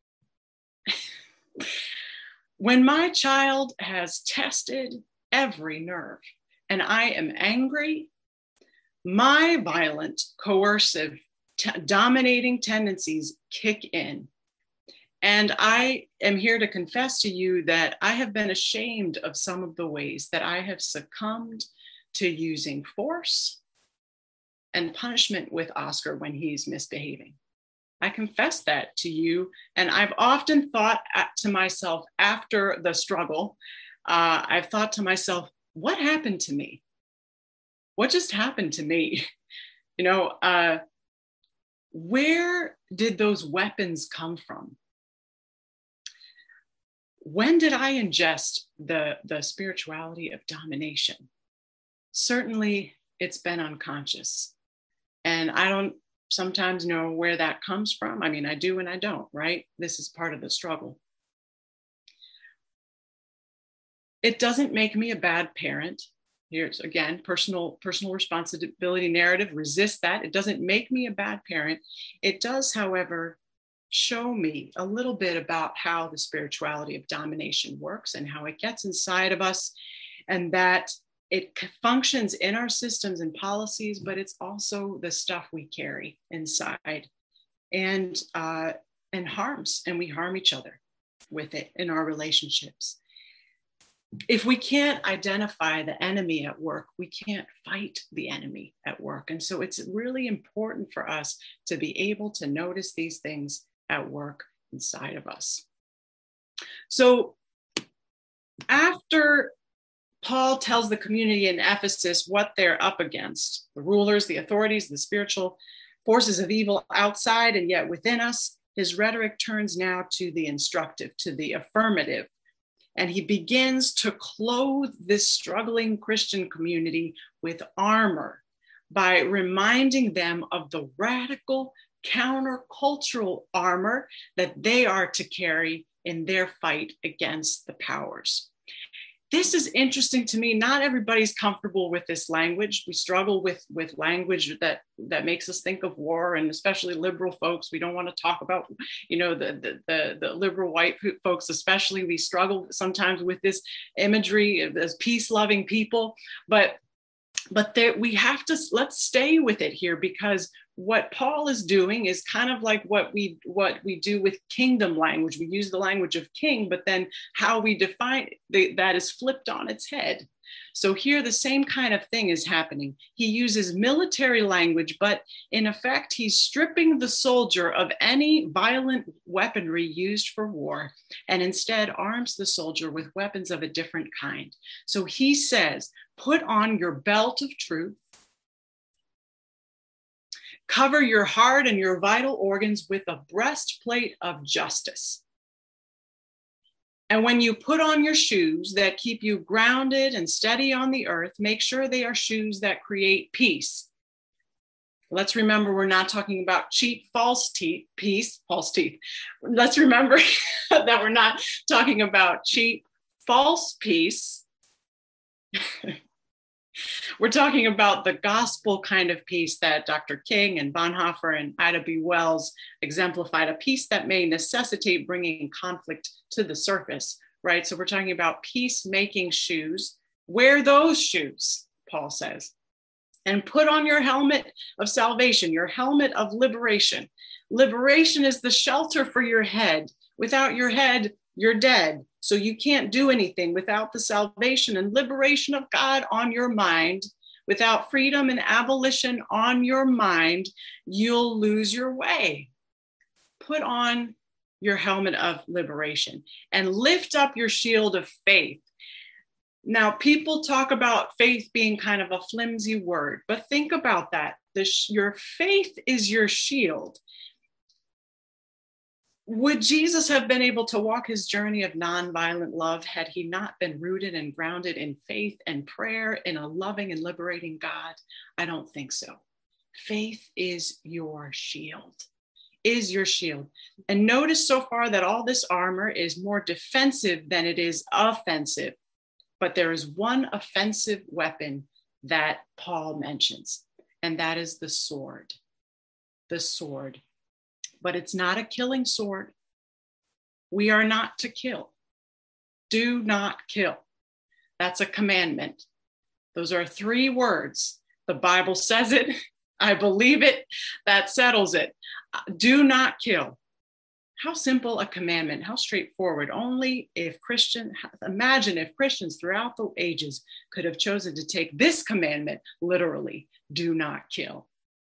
When my child has tested every nerve and I am angry, my violent, coercive, T- dominating tendencies kick in. And I am here to confess to you that I have been ashamed of some of the ways that I have succumbed to using force and punishment with Oscar when he's misbehaving. I confess that to you. And I've often thought to myself after the struggle, uh, I've thought to myself, what happened to me? What just happened to me? You know, uh, where did those weapons come from? When did I ingest the, the spirituality of domination? Certainly, it's been unconscious. And I don't sometimes know where that comes from. I mean, I do and I don't, right? This is part of the struggle. It doesn't make me a bad parent. Here's again, personal, personal responsibility narrative, resist that. It doesn't make me a bad parent. It does, however, show me a little bit about how the spirituality of domination works and how it gets inside of us, and that it functions in our systems and policies, but it's also the stuff we carry inside and, uh, and harms, and we harm each other with it in our relationships. If we can't identify the enemy at work, we can't fight the enemy at work. And so it's really important for us to be able to notice these things at work inside of us. So after Paul tells the community in Ephesus what they're up against, the rulers, the authorities, the spiritual forces of evil outside and yet within us, his rhetoric turns now to the instructive, to the affirmative. And he begins to clothe this struggling Christian community with armor by reminding them of the radical countercultural armor that they are to carry in their fight against the powers. This is interesting to me. Not everybody's comfortable with this language. We struggle with, with language that, that makes us think of war, and especially liberal folks. We don't want to talk about, you know, the, the, the, the liberal white folks, especially. We struggle sometimes with this imagery as peace-loving people, but But there, we have to, let's stay with it here, because what Paul is doing is kind of like what we what we do with kingdom language. We use the language of king, but then how we define the, that is flipped on its head. So here the same kind of thing is happening. He uses military language, but in effect, he's stripping the soldier of any violent weaponry used for war, and instead arms the soldier with weapons of a different kind. So he says, put on your belt of truth, cover your heart and your vital organs with a breastplate of justice. And when you put on your shoes that keep you grounded and steady on the earth, make sure they are shoes that create peace. Let's remember, we're not talking about cheap, false teeth, peace, false teeth. Let's remember that we're not talking about cheap, false peace. We're talking about the gospel kind of peace that Doctor King and Bonhoeffer and Ida B. Wells exemplified, a peace that may necessitate bringing conflict to the surface, right? So we're talking about peacemaking shoes. Wear those shoes, Paul says, and put on your helmet of salvation, your helmet of liberation. Liberation is the shelter for your head. Without your head, you're dead. So you can't do anything without the salvation and liberation of God on your mind. Without freedom and abolition on your mind, you'll lose your way. Put on your helmet of liberation and lift up your shield of faith. Now, people talk about faith being kind of a flimsy word, but think about that. This, your faith is your shield. Would Jesus have been able to walk his journey of nonviolent love had he not been rooted and grounded in faith and prayer in a loving and liberating God? I don't think so. Faith is your shield, is your shield. And notice so far that all this armor is more defensive than it is offensive. But there is one offensive weapon that Paul mentions, and that is the sword. The sword. But it's not a killing sword. We are not to kill. Do not kill. That's a commandment. Those are three words. The Bible says it. I believe it. That settles it. Do not kill. How simple a commandment, how straightforward. Only if Christian, imagine if Christians throughout the ages could have chosen to take this commandment literally, do not kill.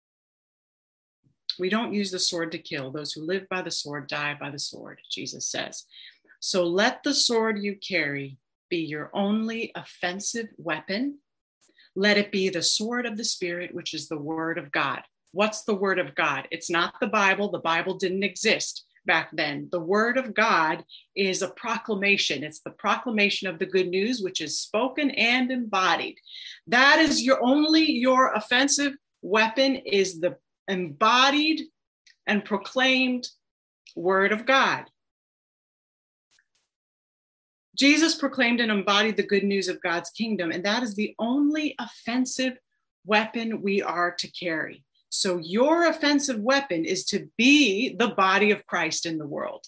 We don't use the sword to kill. Those who live by the sword die by the sword, Jesus says. So let the sword you carry be your only offensive weapon. Let it be the sword of the Spirit, which is the word of God. What's the word of God? It's not the Bible. The Bible didn't exist back then. The word of God is a proclamation. It's the proclamation of the good news, which is spoken and embodied. That is your only, your offensive weapon is the embodied and proclaimed word of God. Jesus proclaimed and embodied the good news of God's kingdom, and that is the only offensive weapon we are to carry. So your offensive weapon is to be the body of Christ in the world.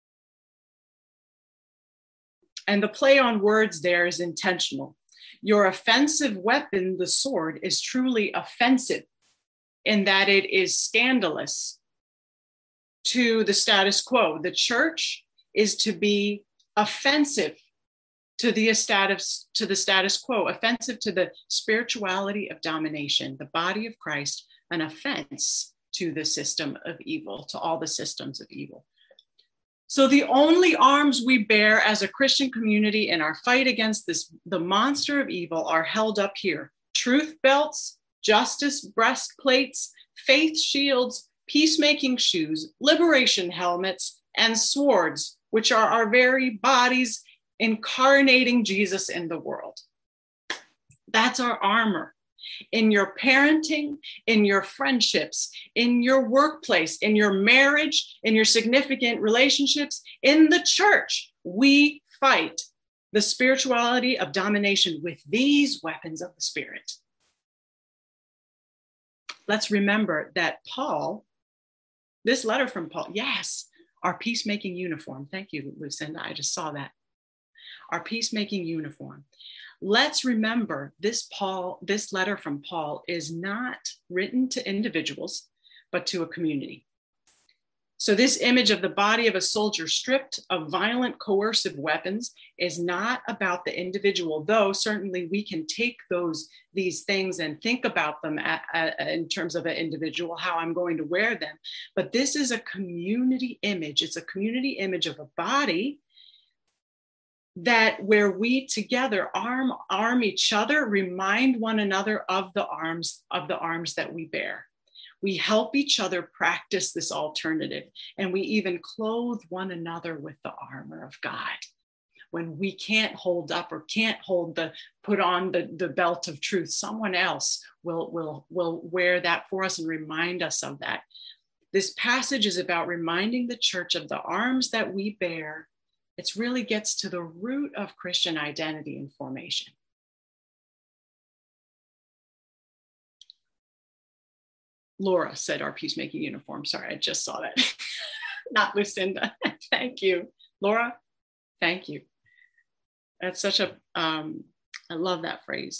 And the play on words there is intentional. Your offensive weapon, the sword, is truly offensive in that it is scandalous to the status quo. The church is to be offensive to the status, to the status quo, offensive to the spirituality of domination, the body of Christ, an offense to the system of evil, to all the systems of evil. So the only arms we bear as a Christian community in our fight against this, the monster of evil, are held up here. Truth belts, justice breastplates, faith shields, peacemaking shoes, liberation helmets, and swords, which are our very bodies incarnating Jesus in the world. That's our armor. In your parenting, in your friendships, in your workplace, in your marriage, in your significant relationships, in the church, we fight the spirituality of domination with these weapons of the Spirit. Let's remember that Paul, this letter from Paul, yes, our peacemaking uniform. Thank you, Lucinda. I just saw that. Our peacemaking uniform. Let's remember this Paul, this letter from Paul is not written to individuals, but to a community. So this image of the body of a soldier stripped of violent coercive weapons is not about the individual, though certainly we can take those, these things and think about them at, at, in terms of an individual, how I'm going to wear them. But this is a community image. It's a community image of a body that where we together arm arm each other, remind one another of the arms of the arms that we bear. We help each other practice this alternative, and we even clothe one another with the armor of God. When we can't hold up or can't hold the put on the, the belt of truth, someone else will, will, will wear that for us and remind us of that. This passage is about reminding the church of the arms that we bear. It really gets to the root of Christian identity and formation. Laura said our peacemaking uniform. Sorry, I just saw that. Not Lucinda. Thank you. Laura, thank you. That's such a, um, I love that phrase.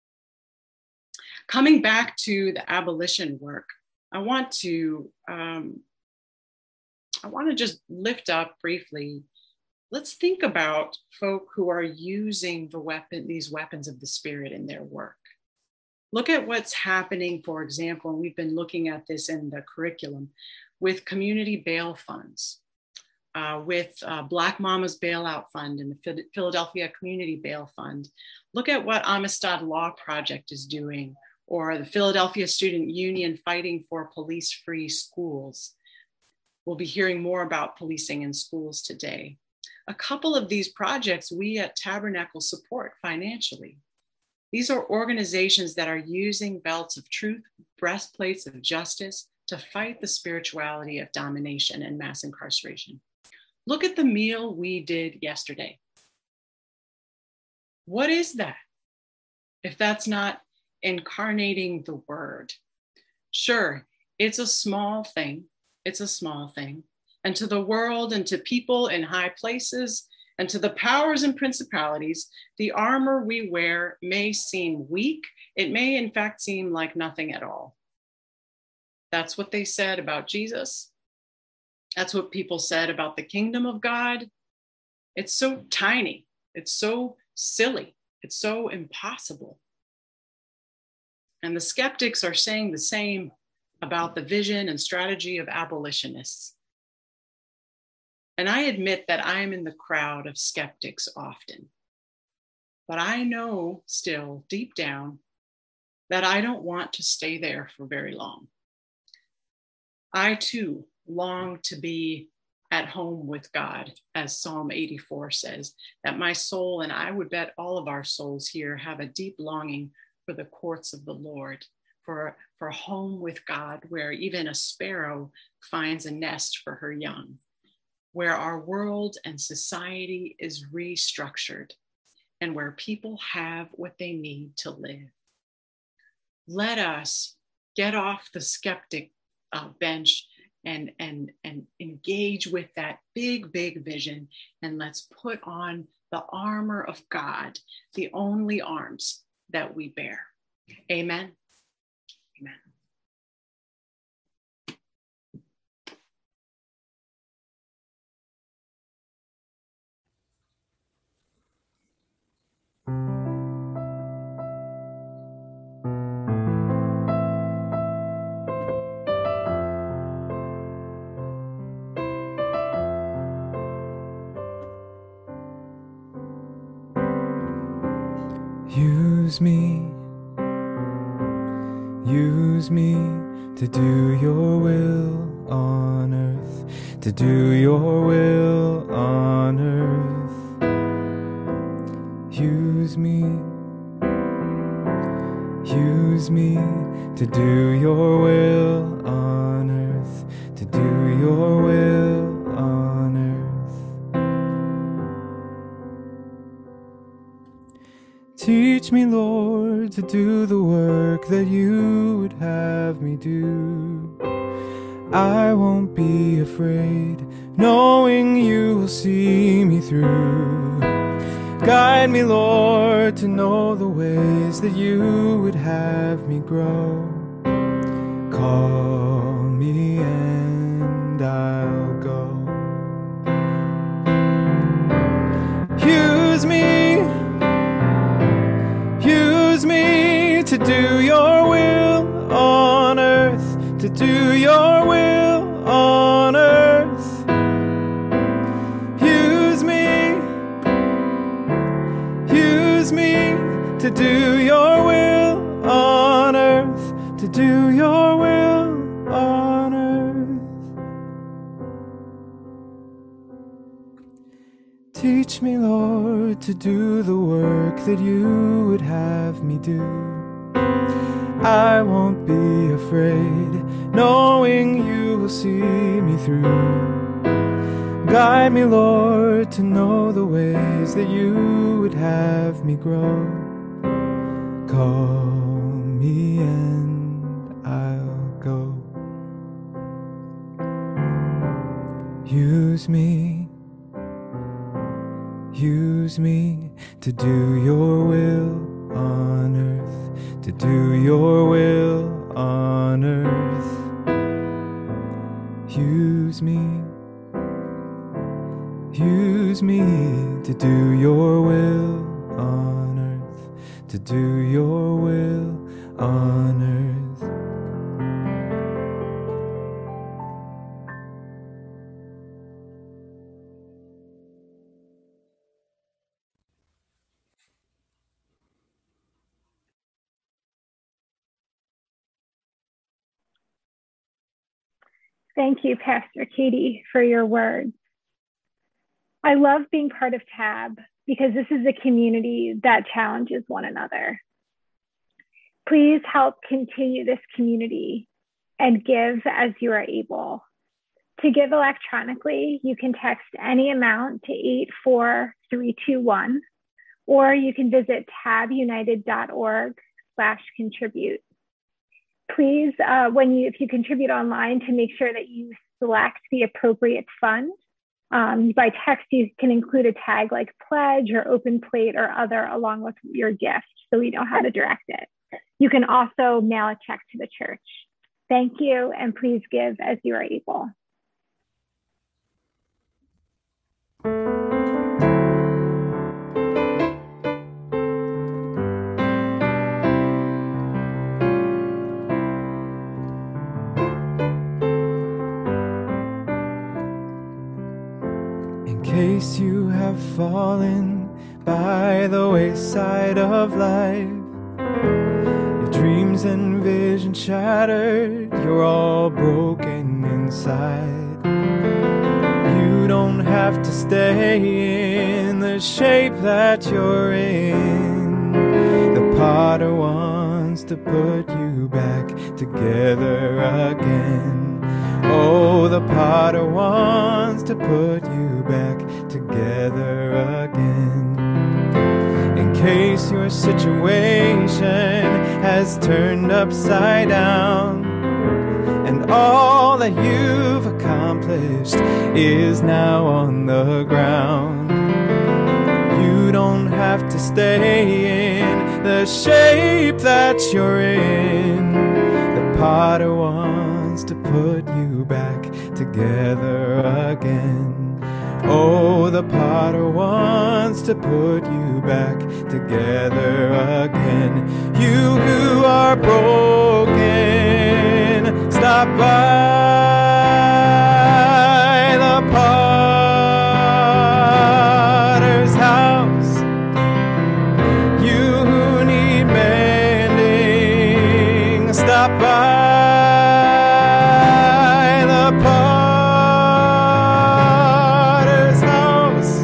Coming back to the abolition work, I want to, um, I want to just lift up briefly. Let's think about folk who are using the weapon, these weapons of the Spirit in their work. Look at what's happening, for example, and we've been looking at this in the curriculum, with community bail funds, uh, with uh, Black Mama's Bailout Fund and the Philadelphia Community Bail Fund. Look at what Amistad Law Project is doing, or the Philadelphia Student Union fighting for police-free schools. We'll be hearing more about policing in schools today. A couple of these projects we at Tabernacle support financially. These are organizations that are using belts of truth, breastplates of justice to fight the spirituality of domination and mass incarceration. Look at the meal we did yesterday. What is that? If that's not incarnating the word. Sure, it's a small thing. It's a small thing. And to the world and to people in high places and to the powers and principalities, the armor we wear may seem weak. It may in fact seem like nothing at all. That's what they said about Jesus. That's what people said about the kingdom of God. It's so tiny. It's so silly. It's so impossible. And the skeptics are saying the same about the vision and strategy of abolitionists. And I admit that I am in the crowd of skeptics often. But I know still deep down that I don't want to stay there for very long. I too long to be at home with God, as Psalm eighty-four says, that my soul, and I would bet all of our souls here, have a deep longing for the courts of the Lord, for, for home with God, where even a sparrow finds a nest for her young. where our world and society is restructured and where people have what they need to live. Let us get off the skeptic uh, bench and, and, and engage with that big, big vision. And let's put on the armor of God, the only arms that we bear. Amen. Amen. Use me, use me to do your will on earth, to do your will on earth. Use me, use me to do your will on earth, to do your will on earth. Teach me, Lord, to do the work that you would have me do. I won't be afraid, knowing you will see me through. Guide me, Lord, to know the ways that you would have me grow. Call me and I'll go. Use me, use me to do your will on earth, to do your will on earth. Use me, use me to do your will on earth, to do your will on earth. Teach me, Lord, to do the work that you would have me do. I won't be afraid, knowing you will see me through. Guide me, Lord, to know the ways that you would have me grow. Call me and I'll go. Use me, use me to do your will on earth, to do your will on earth. Use me, use me to do your will on earth, to do your will on earth. Thank you, Pastor Katie, for your words. I love being part of T A B because this is a community that challenges one another. Please help continue this community and give as you are able. To give electronically, you can text any amount to eight four three two one, or you can visit tabunited.org slash contribute. Please, uh, when you, if you contribute online, to make sure that you select the appropriate fund. Um, by text, you can include a tag like pledge or open plate or other along with your gift, so we know how to direct it. You can also mail a check to the church. Thank you, and please give as you are able. In case you have fallen by the wayside of life, your dreams and visions shattered, you're all broken inside. You don't have to stay in the shape that you're in. The potter wants to put you back together again. Oh, the potter wants to put you back together again. In case your situation has turned upside down and all that you've accomplished is now on the ground, you don't have to stay in the shape that you're in. The potter wants to put you back together again. Oh, the potter wants to put you back together again. You who are broken, stop by the potter's house. You who need mending, stop by the potter's house.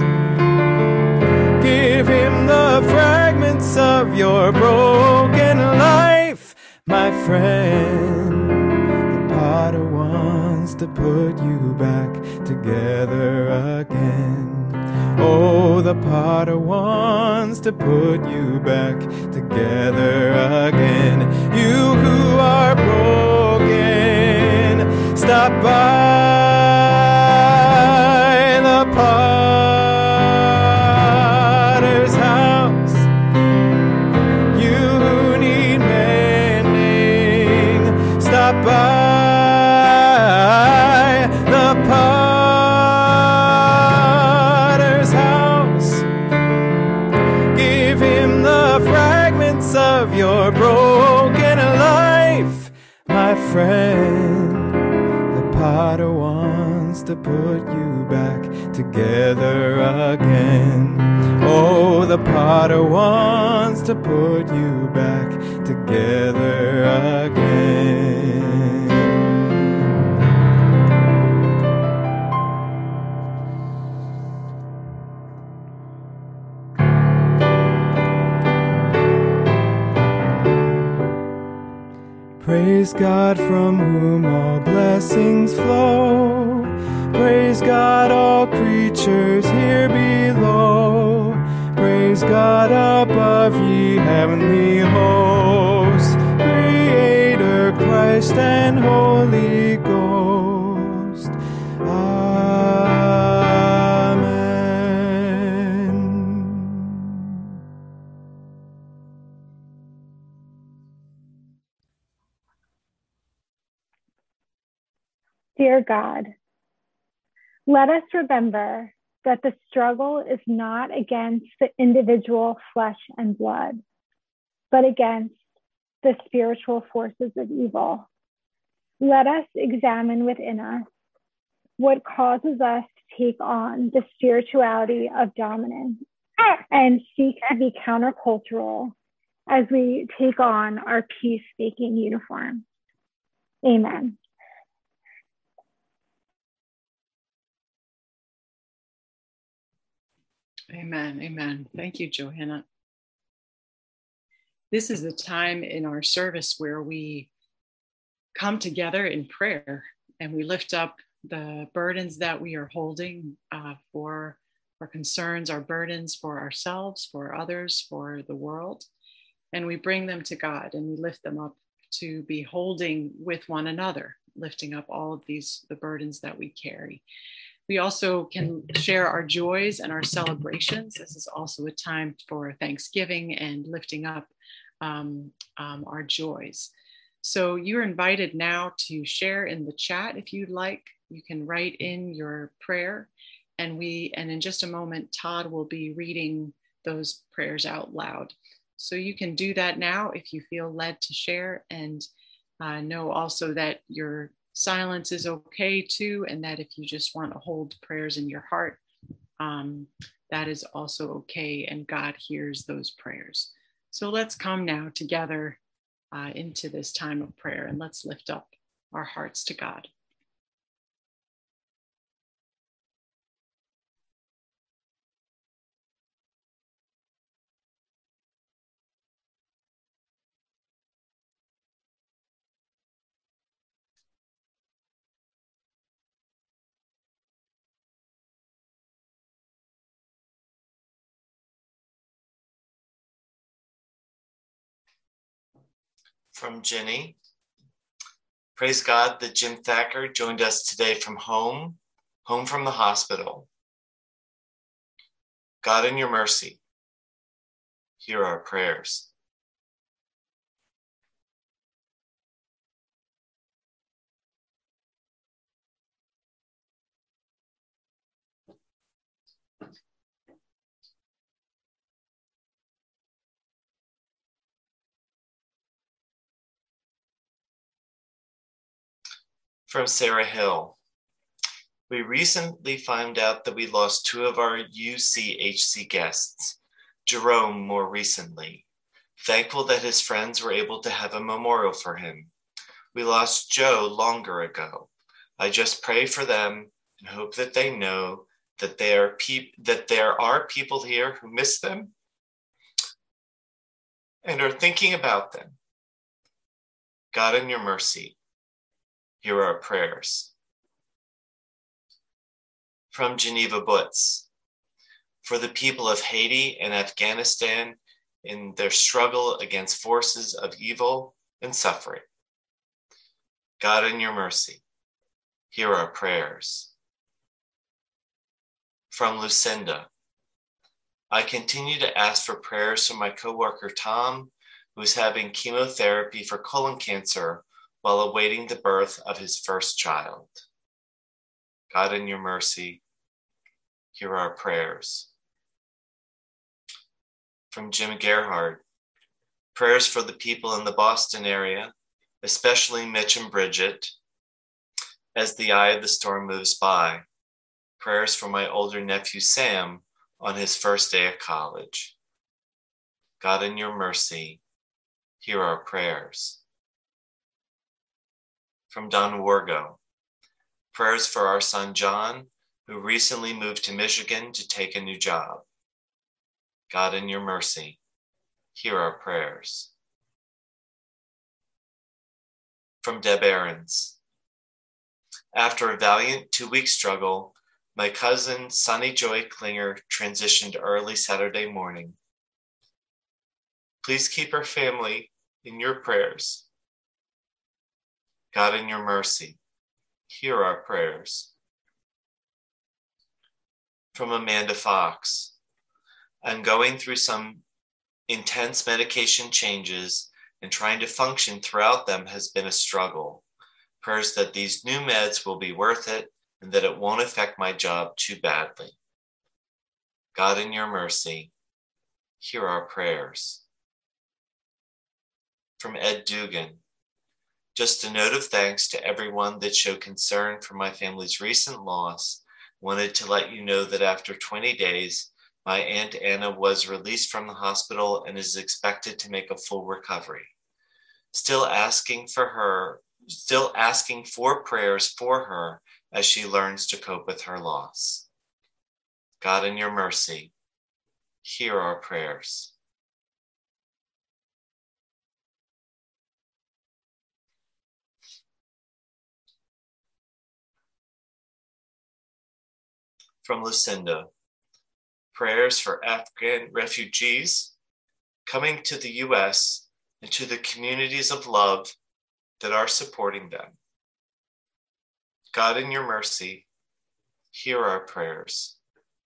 Give him the fragments of your broken life, my friend. The potter wants to put you back together again. Oh, the potter wants to put you back together again. You who are broken, stop by the potter's house. You who need mending, stop by the potter's house. Give him the fragments of your broken life, my friend. The potter wants to put you back together again. Oh, the potter wants to put you back together again. Praise God from whom all blessings flow. Praise God, all creatures here below. Praise God above, ye heavenly hosts. Creator, Christ, and Holy Ghost. Amen. Dear God, let us remember that the struggle is not against the individual flesh and blood, but against the spiritual forces of evil. Let us examine within us what causes us to take on the spirituality of dominance and seek to be countercultural as we take on our peace-making uniform. Amen. Amen. Amen. Thank you, Johanna. This is the time in our service where we come together in prayer and we lift up the burdens that we are holding uh, for our concerns, our burdens for ourselves, for others, for the world. And we bring them to God and we lift them up to be holding with one another, lifting up all of these, the burdens that we carry. We also can share our joys and our celebrations. This is also a time for Thanksgiving and lifting up um, um, our joys. So you're invited now to share in the chat if you'd like. You can write in your prayer, and we and in just a moment, Todd will be reading those prayers out loud. So you can do that now if you feel led to share, and uh, know also that your silence is okay too, and that if you just want to hold prayers in your heart, um, that is also okay, and God hears those prayers. So let's come now together uh, into this time of prayer, and let's lift up our hearts to God. From Jenny. Praise God that Jim Thacker joined us today from home, home from the hospital. God, in your mercy, hear our prayers. From Sarah Hill. We recently found out that we lost two of our U C H C guests, Jerome more recently. Thankful that his friends were able to have a memorial for him. We lost Joe longer ago. I just pray for them and hope that they know that there are, pe- that there are people here who miss them and are thinking about them. God, in your mercy, hear our prayers. From Geneva Butz. For the people of Haiti and Afghanistan in their struggle against forces of evil and suffering. God, in your mercy, hear our prayers. From Lucinda. I continue to ask for prayers from my coworker Tom, who is having chemotherapy for colon cancer while awaiting the birth of his first child. God, in your mercy, hear our prayers. From Jim Gerhard, prayers for the people in the Boston area, especially Mitch and Bridget, as the eye of the storm moves by. Prayers for my older nephew Sam on his first day at college. God, in your mercy, hear our prayers. From Don Wargo, prayers for our son John, who recently moved to Michigan to take a new job. God, in your mercy, hear our prayers. From Deb Aarons. After a valiant two-week struggle, my cousin Sunny Joy Klinger transitioned early Saturday morning. Please keep her family in your prayers. God, in your mercy, hear our prayers. From Amanda Fox. I'm going through some intense medication changes, and trying to function throughout them has been a struggle. Prayers that these new meds will be worth it and that it won't affect my job too badly. God, in your mercy, hear our prayers. From Ed Dugan. Just a note of thanks to everyone that showed concern for my family's recent loss. Wanted to let you know that after twenty days, my Aunt Anna was released from the hospital and is expected to make a full recovery. Still asking for her, still asking for prayers for her as she learns to cope with her loss. God, in your mercy, hear our prayers. From Lucinda, prayers for Afghan refugees coming to the U S and to the communities of love that are supporting them. God, in your mercy, hear our prayers.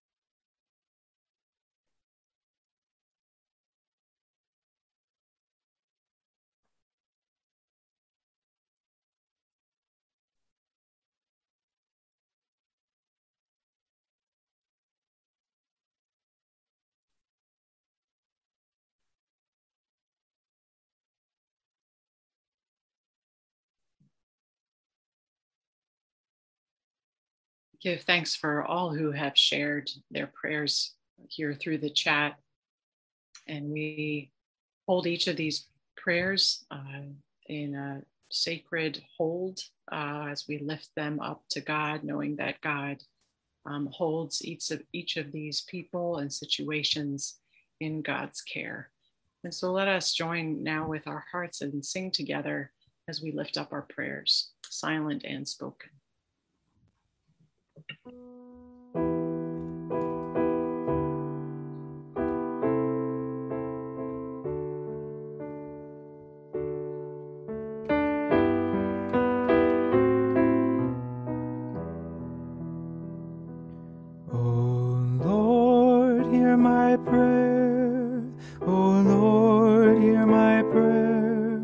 Give thanks for all who have shared their prayers here through the chat. And we hold each of these prayers uh, in a sacred hold uh, as we lift them up to God, knowing that God um, holds each of, each of these people and situations in God's care. And so let us join now with our hearts and sing together as we lift up our prayers, silent and spoken. prayer. Oh Lord, hear my prayer.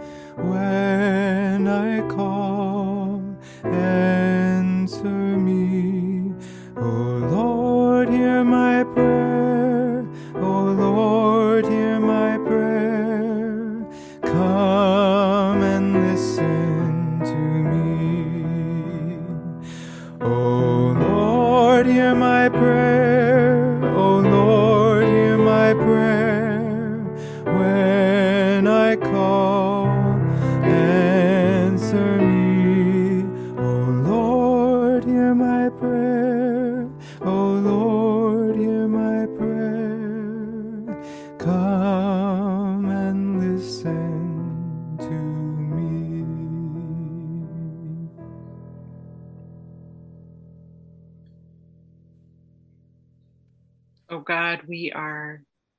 When I call, answer me. Oh Lord, hear my prayer. Oh Lord, hear my prayer. Come and listen to me. Oh Lord, hear my prayer. Oh Lord, hear my prayer. When I call, answer me. Oh Lord, hear my prayer. Oh Lord, hear my prayer. Come and listen to me. Oh God, we are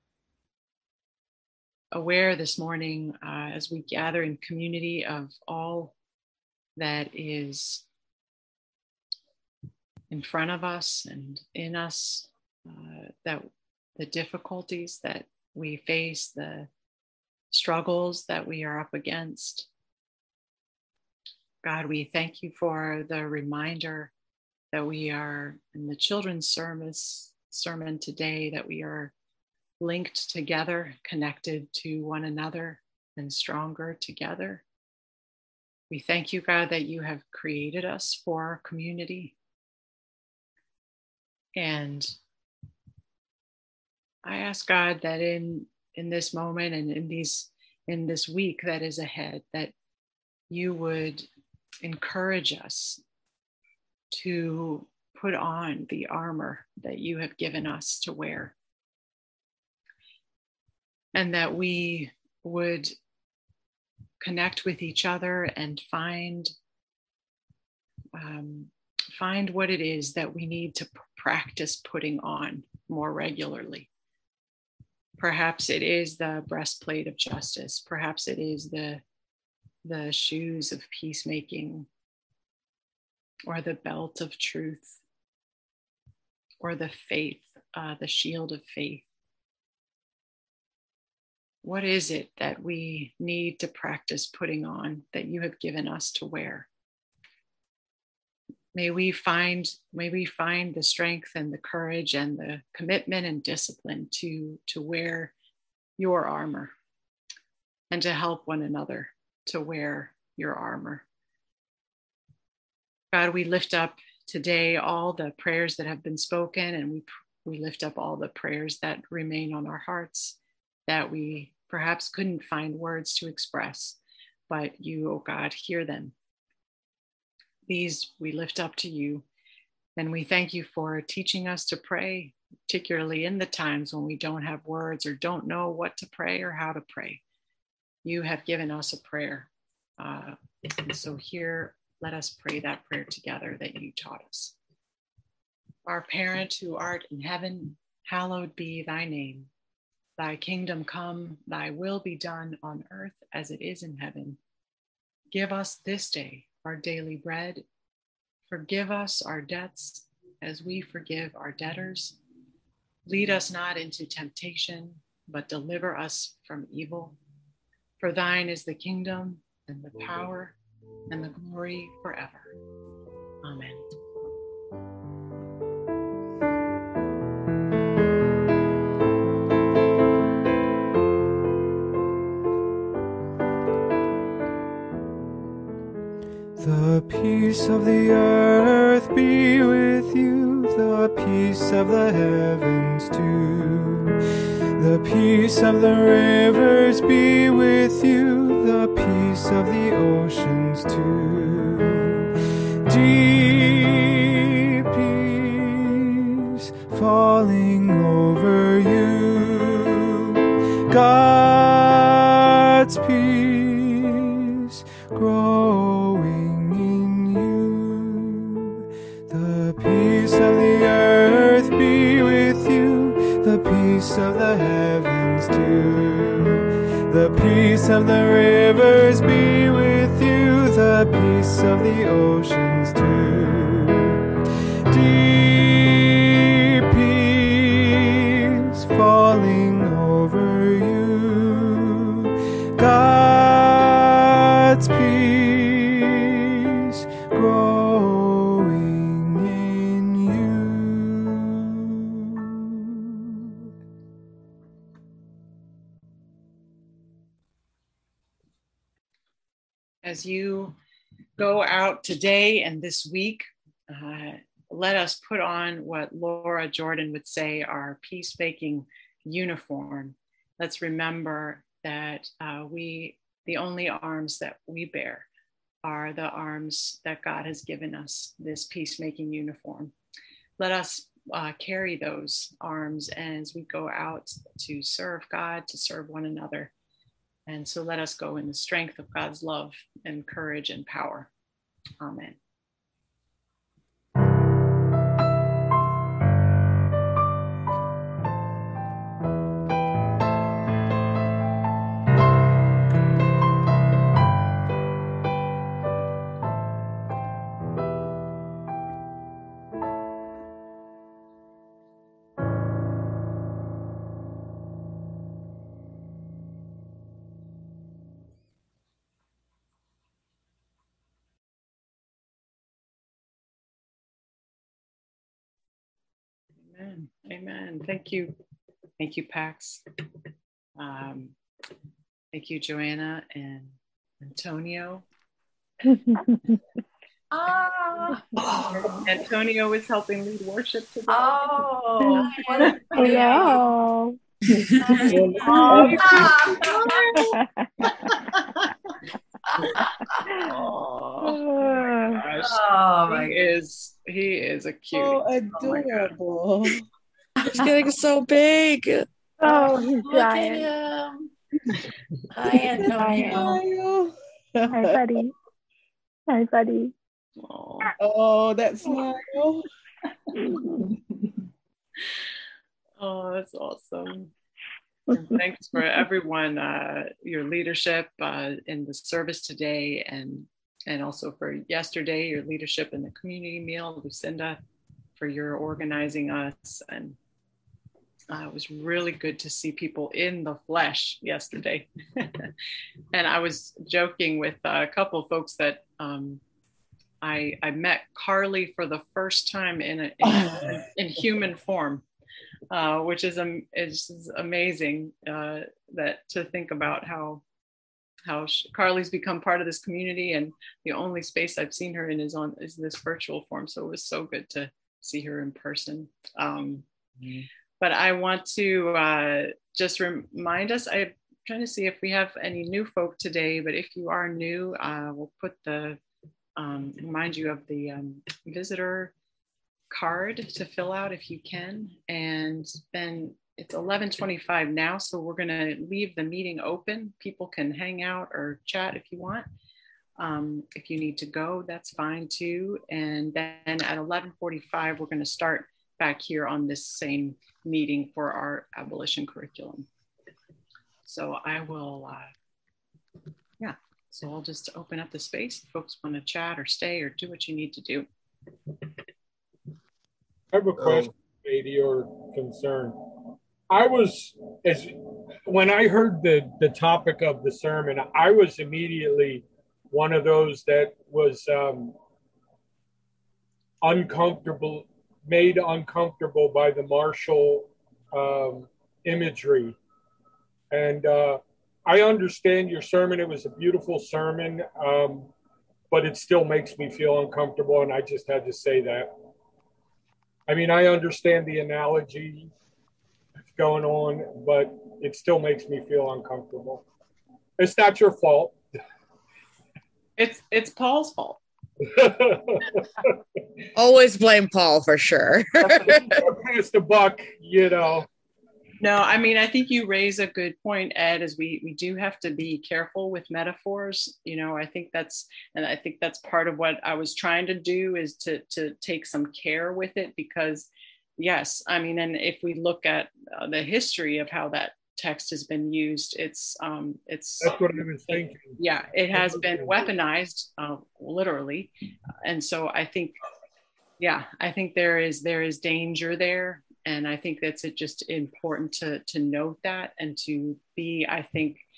aware this morning uh, as we gather in community of all that is in front of us and in us, uh, that the difficulties that we face, the struggles that we are up against. God, we thank you for the reminder that we are in the children's service, sermon today, that we are linked together, connected to one another, and stronger together. We thank you, God, that you have created us for our community. And I ask God that in, in this moment and in these in this week that is ahead, that you would encourage us to put on the armor that you have given us to wear. And that we would connect with each other and find, um, find what it is that we need to p- practice putting on more regularly. Perhaps it is the breastplate of justice. Perhaps it is the, the shoes of peacemaking, or the belt of truth, or the faith, uh, the shield of faith. What is it that we need to practice putting on that you have given us to wear? May we find, may we find the strength and the courage and the commitment and discipline to, to wear your armor and to help one another to wear your armor. God, we lift up today all the prayers that have been spoken, and we, we lift up all the prayers that remain on our hearts that we perhaps couldn't find words to express, but you, oh God, hear them. These we lift up to you, and we thank you for teaching us to pray, particularly in the times when we don't have words or don't know what to pray or how to pray. You have given us a prayer. Uh, and so here, let us pray that prayer together that you taught us. Our parent who art in heaven, hallowed be thy name. Thy kingdom come, thy will be done on earth as it is in heaven. Give us this day our daily bread. Forgive us our debts as we forgive our debtors. Lead us not into temptation, but deliver us from evil. For thine is the kingdom and the power and the glory forever. Amen. The peace of the earth be with you, the peace of the heavens too. The peace of the rivers be with you, the peace of the oceans too. Deep peace falling over you, God's peace growing in you. The peace of the earth be with you, the peace of the heavens too. The peace of the rivers be with you, the peace of the oceans too. Deep peace fall peace growing in you. As you go out today and this week, uh, let us put on what Laura Jordan would say, our peacemaking uniform. Let's remember that uh, we, the only arms that we bear are the arms that God has given us, this peacemaking uniform. Let us uh, carry those arms as we go out to serve God, to serve one another. And so let us go in the strength of God's love and courage and power. Amen. Amen. Amen. Thank you. Thank you, Pax. Um, thank you, Joanna and Antonio. Ah. Antonio is helping lead worship today. Oh, what Hello. Oh, gosh. Oh, my he is he is a cute. Oh, adorable. He's getting so big. Oh, he's Look at giant. him. Hi, Antonio. Hi, buddy. Hi, buddy. Oh, Oh, that smile. oh that's awesome. And thanks for everyone, uh, your leadership uh, in the service today, and and also for yesterday, your leadership in the community meal, Lucinda, for your organizing us. And uh, it was really good to see people in the flesh yesterday. And I was joking with a couple of folks that um, I, I met Carly for the first time in, a, in, in human form. Uh, which is um, is amazing uh, that to think about how how she, Carly's become part of this community, and the only space I've seen her in is on is this virtual form. So it was so good to see her in person. Um, mm-hmm. But I want to uh, just remind us. I'm trying to see if we have any new folk today. But if you are new, uh, we'll put the um, remind you of the um, visitor card to fill out if you can. And then it's eleven twenty-five now, so we're going to leave the meeting open. People can hang out or chat if you want. Um, if you need to go, that's fine too. And then at eleven forty-five, we're going to start back here on this same meeting for our abolition curriculum. So I will, uh, yeah, so I'll just open up the space. If folks want to chat or stay or do what you need to do. I have a question, Katie, or concern. I was, as when I heard the, the topic of the sermon, I was immediately one of those that was um, uncomfortable, made uncomfortable by the martial um, imagery. And uh, I understand your sermon. It was a beautiful sermon, um, but it still makes me feel uncomfortable, and I just had to say that. I mean, I understand the analogy that's going on, but it still makes me feel uncomfortable. It's not your fault. It's it's Paul's fault. Always blame Paul for sure. Pass the buck, you know. No, I mean, I think you raise a good point, Ed, as we, we do have to be careful with metaphors. You know, I think that's, and I think that's part of what I was trying to do is to, to take some care with it, because yes, I mean, and if we look at uh, the history of how that text has been used, it's, um, it's, that's what I was thinking. Yeah, it has been weaponized, uh, literally. And so I think, yeah, I think there is, there is danger there. And I think that's it just important to, to note that and to be, I think,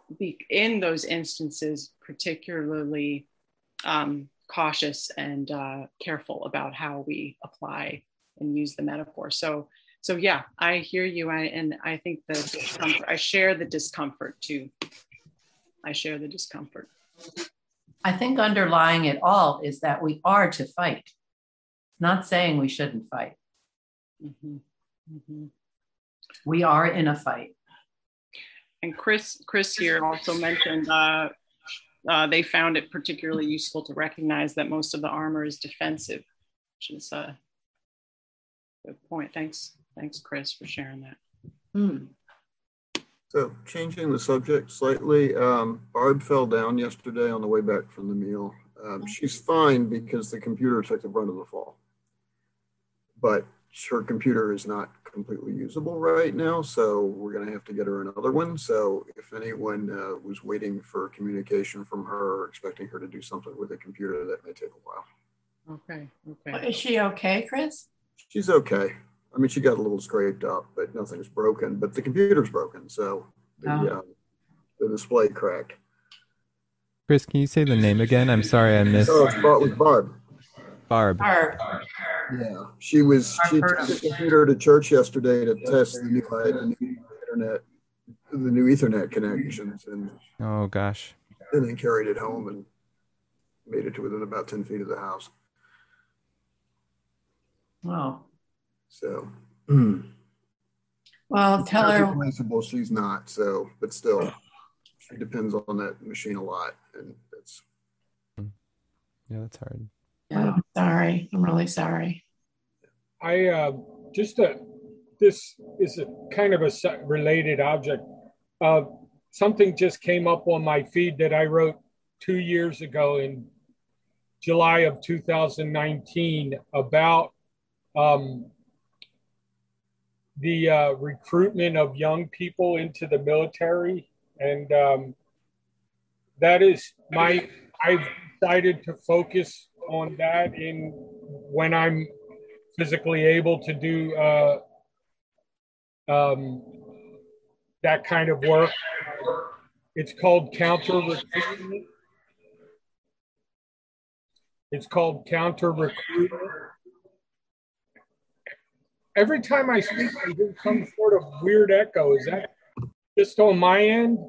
be in those instances particularly um, cautious and uh, careful about how we apply and use the metaphor. So, so yeah, I hear you, I, and I think the discomfort, I share the discomfort too. I share the discomfort. I think underlying it all is that we are to fight. Not saying we shouldn't fight. Mm-hmm. Mm-hmm. We are in a fight. And Chris, Chris here also mentioned uh, uh, they found it particularly useful to recognize that most of the armor is defensive, which is a good point. Thanks, thanks, Chris, for sharing that. Hmm. So changing the subject slightly, um, Barb fell down yesterday on the way back from the meal. Um, she's fine because the computer took the brunt of the fall, but her computer is not completely usable right now, so we're going to have to get her another one. So if anyone uh, was waiting for communication from her, or expecting her to do something with the computer, that may take a while. Okay, okay. Is she okay, Chris? She's okay. I mean, she got a little scraped up, but nothing's broken. But the computer's broken, so the, Oh. uh, the display cracked. Chris, can you say the name again? I'm sorry, I missed. Oh, it's Bar- with Barb. Barb. Barb. Yeah, she was. She Barb took the computer to church yesterday to test the new, uh, the new internet, the new Ethernet connections, and Oh gosh. and then carried it home and made it to within about ten feet of the house. Oh. So. Well, tell her. Replaceable, she's not. So, but still, she depends on that machine a lot, and that's. Yeah, that's hard. Yeah, I'm sorry. I'm really sorry. I uh, just a this is a kind of a se- related object. Uh, something just came up on my feed that I wrote two years ago in July of two thousand nineteen about um, the uh, recruitment of young people into the military, and um, that is my. I've decided to focus on that in when I'm physically able to do uh, um, that kind of work. It's called counter recruitment. It's called counter recruitment. Every time I speak, I hear some sort of weird echo. Is that just on my end?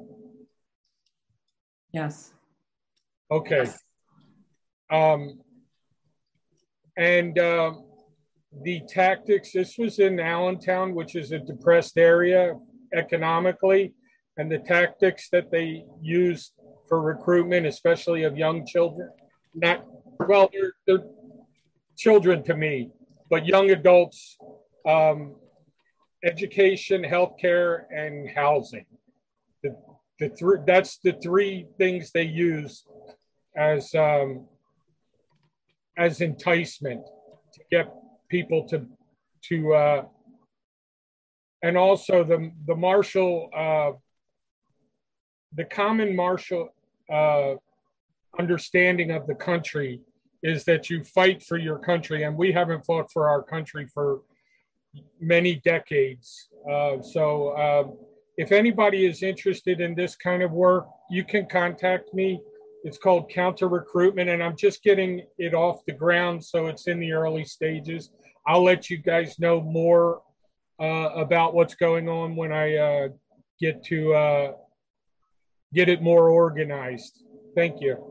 Yes. Okay. Um, and uh, the tactics, this was in Allentown, which is a depressed area economically, and the tactics that they used for recruitment, especially of young children, not, well, they're, they're children to me, but young adults, um, education, healthcare, and housing. The, the three, that's the three things they use as um, as enticement to get people to to uh, and also the the martial uh, the common martial uh, understanding of the country is that you fight for your country, and we haven't fought for our country for many decades. Uh, so uh, if anybody is interested in this kind of work, you can contact me. It's called counter recruitment, and I'm just getting it off the ground, so it's in the early stages. I'll let you guys know more uh, about what's going on when I uh, get to uh, get it more organized. Thank you.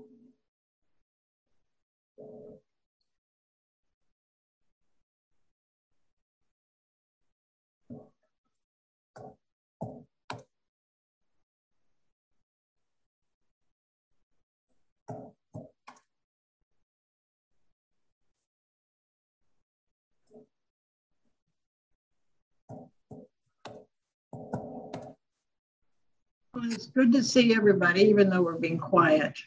Well, it's good to see everybody, even though we're being quiet.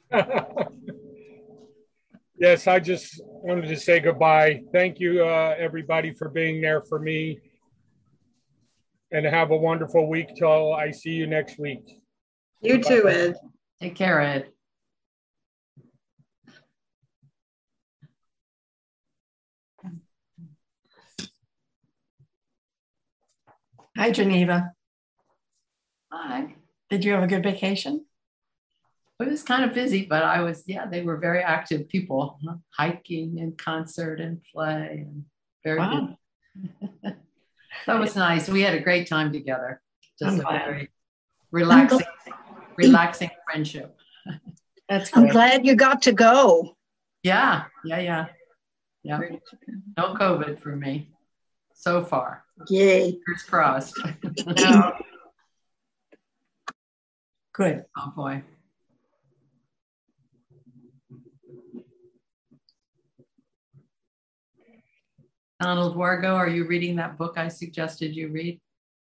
Yes, I just wanted to say goodbye. Thank you, uh, everybody, for being there for me. And have a wonderful week till I see you next week. You too, Ed. Take care, Ed. Hi, Geneva. Hi. Did you have a good vacation? It was kind of busy, but I was, yeah, they were very active people, huh? Hiking and concert and play and very Wow. busy. That was nice. We had a great time together. Just I'm a glad. very relaxing, relaxing friendship. That's I'm great. glad you got to go. Yeah, yeah, yeah. Yeah. No COVID for me so far. Yay. Fingers crossed. No. Good. Oh boy. Donald Wargo, are you reading that book I suggested you read?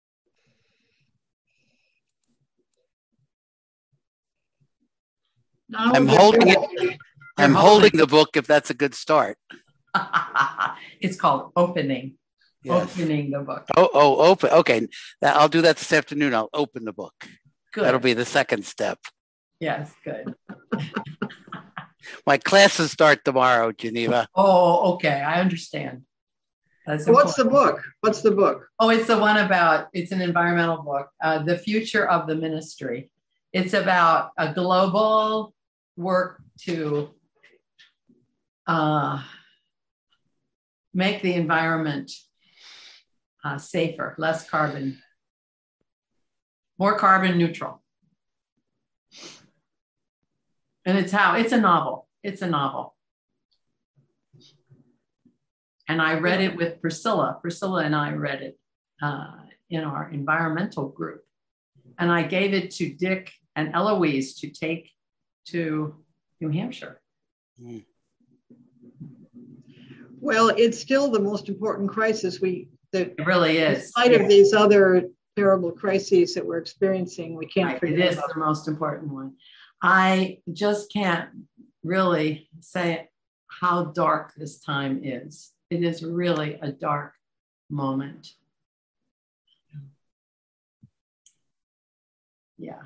I'm holding it. I'm holding the book if that's a good start. It's called Opening. Yes. Opening the book. Oh, oh, open. Okay. That, I'll do that this afternoon. I'll open the book. Good. That'll be the second step. Yes, good. My classes start tomorrow, Geneva. Oh, okay. I understand. That's What's the important. book? What's the book? Oh, it's the one about, it's an environmental book, uh, The Future of the Ministry. It's about a global work to uh, make the environment uh, safer, less carbon, more carbon neutral. And it's how, it's a novel. It's a novel. And I read it with Priscilla. Priscilla and I read it uh, in our environmental group. And I gave it to Dick and Eloise to take to New Hampshire. Mm. Well, it's still the most important crisis we, that It really is. in spite Yeah. of these other terrible crises that we're experiencing, we can't Right, forget it is about the most important one. I just can't really say how dark this time is. It is really a dark moment. Yeah.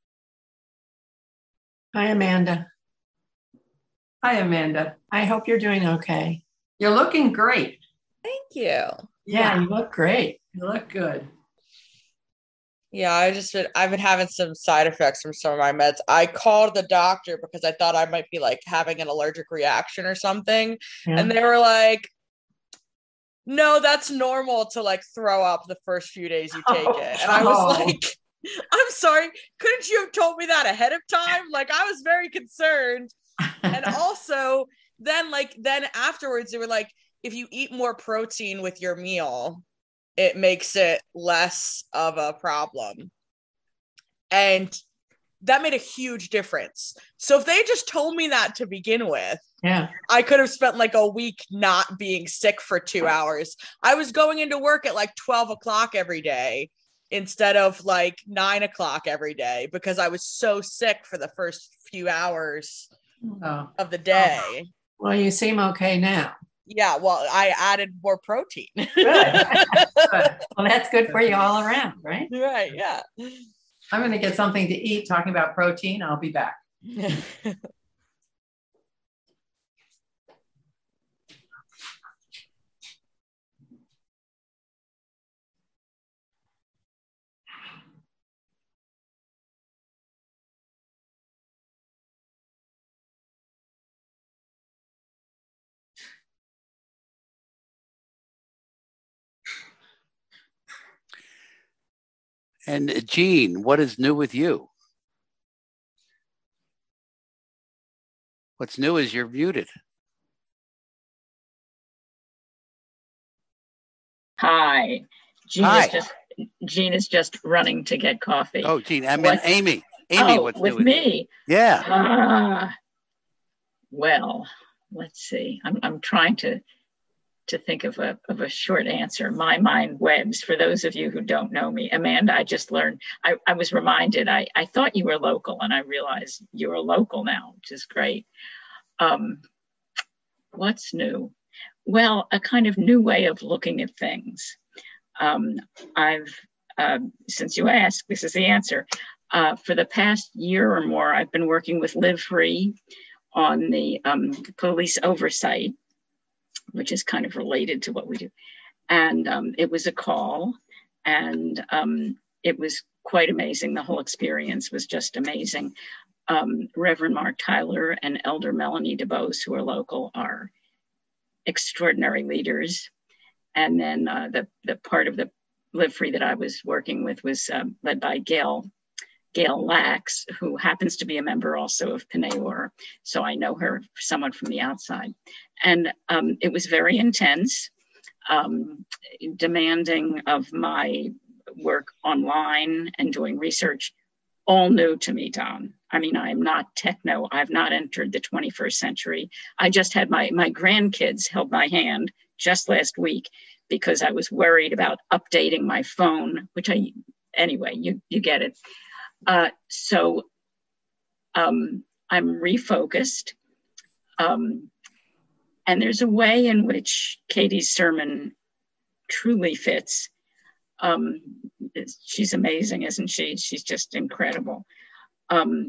Hi, Amanda. Hi, Amanda. I hope you're doing okay. You're looking great. Thank you. Yeah, you look great. You look good. Yeah, I just been, I've been having some side effects from some of my meds. I called the doctor because I thought I might be like having an allergic reaction or something. Yeah. And they were like, no, that's normal to like throw up the first few days you take Oh, it. And I was oh. like, I'm sorry, couldn't you have told me that ahead of time? Like I was very concerned. And also then like then afterwards they were like, if you eat more protein with your meal, it makes it less of a problem. And that made a huge difference. So if they just told me that to begin with, Yeah. I could have spent like a week not being sick for two hours. I was going into work at like twelve o'clock every day instead of like nine o'clock every day because I was so sick for the first few hours Oh. of the day. Well, you seem okay now. Yeah, well, I added more protein. Good. Good. Well, that's good for you all around, right? Right, yeah. I'm going to get something to eat. Talking about protein, I'll be back. And Jean, what is new with you? What's new is you're muted. Hi. Jean Hi. is just Jean is just running to get coffee. Oh, Jean, I mean What- Amy. Amy, oh, what's with new with me. you? Yeah. Ah, well, let's see. I'm I'm trying to to think of a of a short answer. My mind webs. For those of you who don't know me, Amanda, I just learned. I, I was reminded. I I thought you were local, and I realized you're a local now, which is great. Um, what's new? Well, a kind of new way of looking at things. Um, I've um, since you asked, this is the answer. Uh, for the past year or more, I've been working with Live Free on the um, police oversight, which is kind of related to what we do. And um, it was a call, and um, it was quite amazing. The whole experience was just amazing. Um, Reverend Mark Tyler and Elder Melanie DeBose, who are local, are extraordinary leaders. And then uh, the, the part of the Live Free that I was working with was uh, led by Gail, Gail Lax, who happens to be a member also of Pneor. So I know her somewhat from the outside. And um, it was very intense, um, demanding of my work online and doing research, all new to me, Don. I mean, I'm not techno. I've not entered the twenty-first century. I just had my, my grandkids held my hand just last week because I was worried about updating my phone, which I, anyway, you, you get it. Uh, so um, I'm refocused. Um, and there's a way in which Katie's sermon truly fits. Um, she's amazing, isn't she? She's just incredible. Um,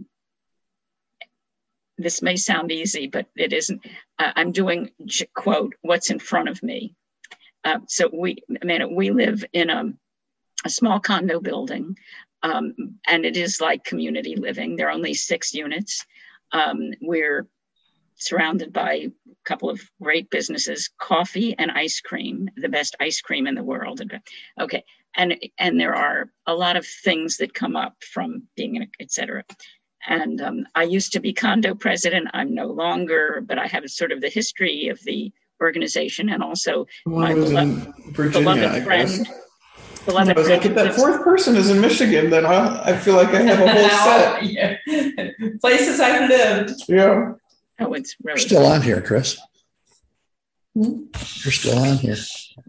this may sound easy, but it isn't. Uh, I'm doing, quote, what's in front of me. Uh, so we, I mean, we live in a, a small condo building, um, and it is like community living. There are only six units. Um, we're surrounded by a couple of great businesses, coffee and ice cream, the best ice cream in the world. Okay, and and there are a lot of things that come up from being in, et cetera. And um, I used to be condo president. I'm no longer, but I have sort of the history of the organization and also my beloved, Virginia, beloved friend. I was like, if that fourth person is in Michigan, then I I feel like I have a whole set. Yeah. Places I've lived. Yeah. Oh, it's really You're still on here, Chris. Hmm? You're still on here.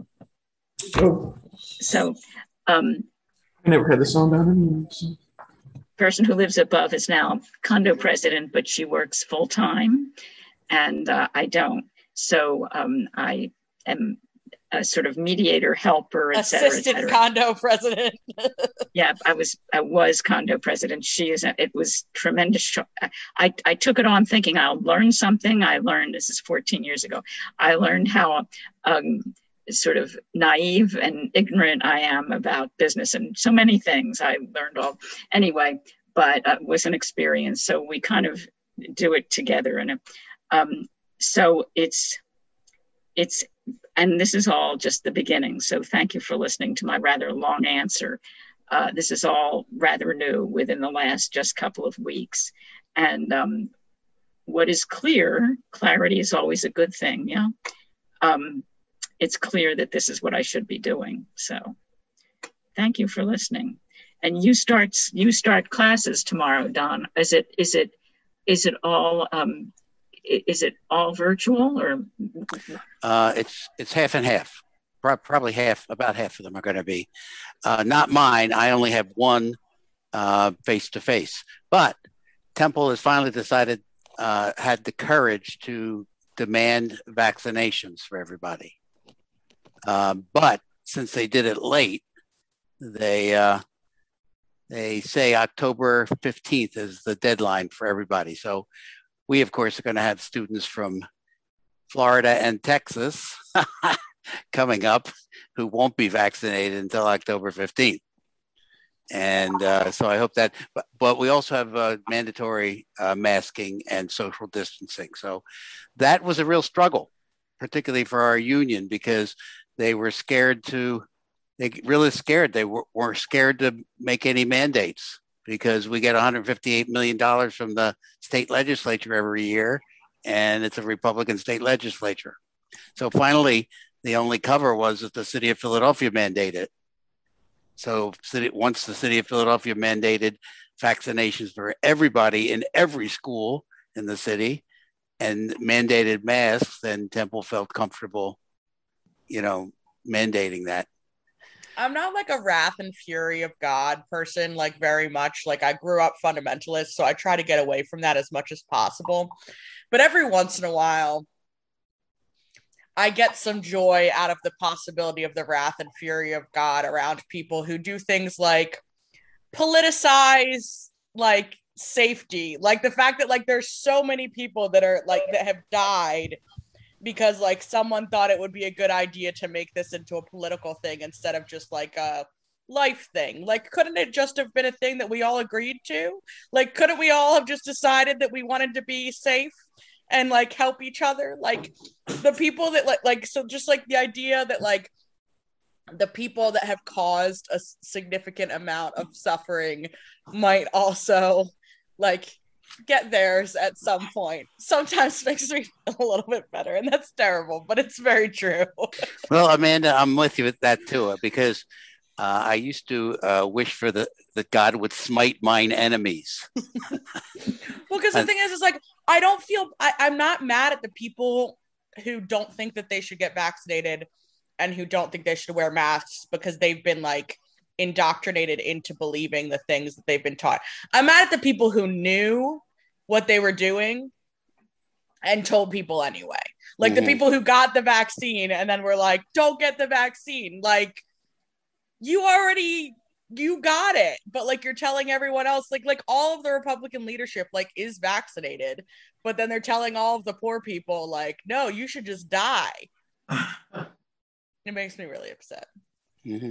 Oh. So, um, I never had the song down. So. Person who lives above is now condo president, but she works full time, and uh, I don't. So um, I am a sort of mediator, helper, et cetera, assistant et cetera. condo president. Yeah, I was I was condo president. She is. A, it was tremendous. Sh- I I took it on thinking I'll learn something. I learned this is fourteen years ago. I learned how um, sort of naive and ignorant I am about business and so many things. I learned all anyway, but uh, it was an experience. So we kind of do it together, and um, so it's it's. And this is all just the beginning. So thank you for listening to my rather long answer. Uh, this is all rather new within the last just couple of weeks. And um, what is clear, clarity is always a good thing, yeah? Um, it's clear that this is what I should be doing. So thank you for listening. And you start you start classes tomorrow, Don. Is it is it is it all um, Is it all virtual or? Uh, it's it's half and half. Pro- probably half, about half of them are going to be. Uh, not mine. I only have one uh, face-to-face. But Temple has finally decided, uh, had the courage to demand vaccinations for everybody. Uh, but since they did it late, they uh, they say October fifteenth is the deadline for everybody. So we, of course, are going to have students from Florida and Texas coming up who won't be vaccinated until October fifteenth. And uh, so I hope that, but, but we also have uh, mandatory uh, masking and social distancing. So that was a real struggle, particularly for our union, because they were scared to, they really scared. They were, were scared to make any mandates, because we get one hundred fifty-eight million dollars from the state legislature every year, and it's a Republican state legislature. So finally, the only cover was that the city of Philadelphia mandated. So city, once the city of Philadelphia mandated vaccinations for everybody in every school in the city and mandated masks, then Temple felt comfortable, you know, mandating that. I'm not like a wrath and fury of God person, like very much. Like I grew up fundamentalist, so I try to get away from that as much as possible. But every once in a while, I get some joy out of the possibility of the wrath and fury of God around people who do things like politicize like safety. Like the fact that like there's so many people that are like that have died because like someone thought it would be a good idea to make this into a political thing instead of just like a life thing? Like, couldn't it just have been a thing that we all agreed to? Like, couldn't we all have just decided that we wanted to be safe and like help each other? Like the people that like, like, so just like the idea that like the people that have caused a significant amount of suffering might also like get theirs at some point sometimes makes me feel a little bit better, and that's terrible, but it's very true. Well, Amanda, I'm with you with that too, because uh, I used to uh, wish for the that God would smite mine enemies. Well, because the thing is, is like I don't feel I, I'm not mad at the people who don't think that they should get vaccinated and who don't think they should wear masks because they've been like indoctrinated into believing the things that they've been taught. I'm mad at the people who knew what they were doing and told people anyway. Like mm-hmm. the people who got the vaccine and then were like, don't get the vaccine. Like you already, you got it. But like you're telling everyone else, like, like all of the Republican leadership like is vaccinated, but then they're telling all of the poor people like, no, you should just die. It makes me really upset. Mm-hmm.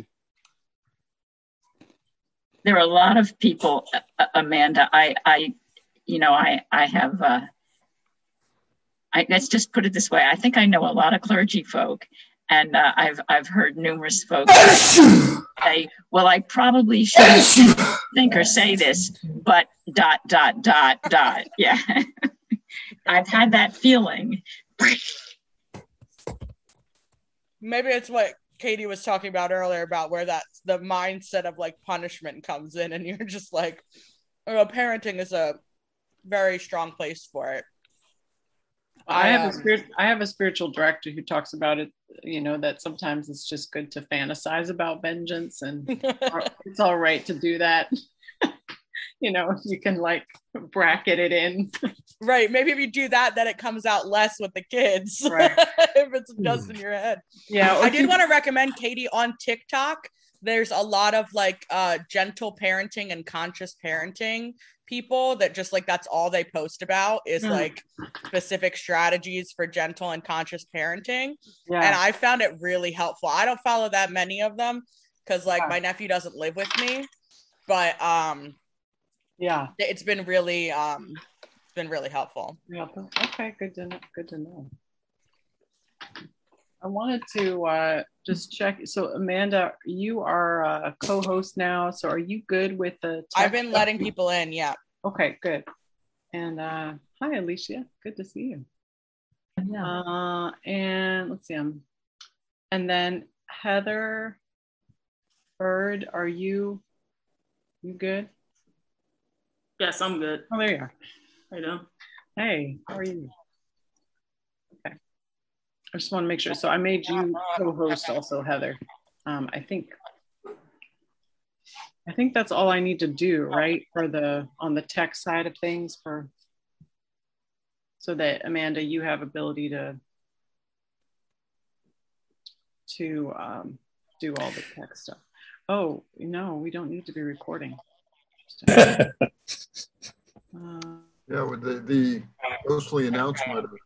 There are a lot of people, uh, Amanda. I, I, you know, I, I have. Uh, I let's just put it this way. I think I know a lot of clergy folk, and uh, I've, I've heard numerous folks say, "Well, I probably shouldn't think or say this, but dot dot dot dot." Yeah, I've had that feeling. Maybe it's what Katie was talking about earlier about where that's the mindset of like punishment comes in, and you're just like, oh, parenting is a very strong place for it. I have um, a spirit, I have a spiritual director who talks about it, you know, that sometimes it's just good to fantasize about vengeance, and it's all right to do that. You know, if you can like bracket it in. Right. Maybe if you do that, then it comes out less with the kids. Right. If it's just in your head. Yeah. I did want to recommend, Katie, on TikTok, there's a lot of like uh, gentle parenting and conscious parenting people that just like, that's all they post about is mm. like specific strategies for gentle and conscious parenting. Yeah. And I found it really helpful. I don't follow that many of them because like yeah. my nephew doesn't live with me, but um, yeah, it's been really, um, it's been really helpful. Yeah. Okay. Good to know. Good to know. I wanted to uh, just check. So Amanda, you are a co-host now. So are you good with the text? I've been letting people in. Yeah. Okay, good. And uh, hi, Alicia. Good to see you. Yeah. Uh, and let's see. Um, and then Heather Bird, are you, you good? Yes, I'm good. Oh, there you are. How you doing? Hey, how are you? Okay. I just want to make sure. So I made you co-host also, Heather. Um, I think I think that's all I need to do, right? For the on the tech side of things, for so that Amanda, you have ability to to um, do all the tech stuff. Oh no, we don't need to be recording. uh, Yeah, with the, the ghostly announcement of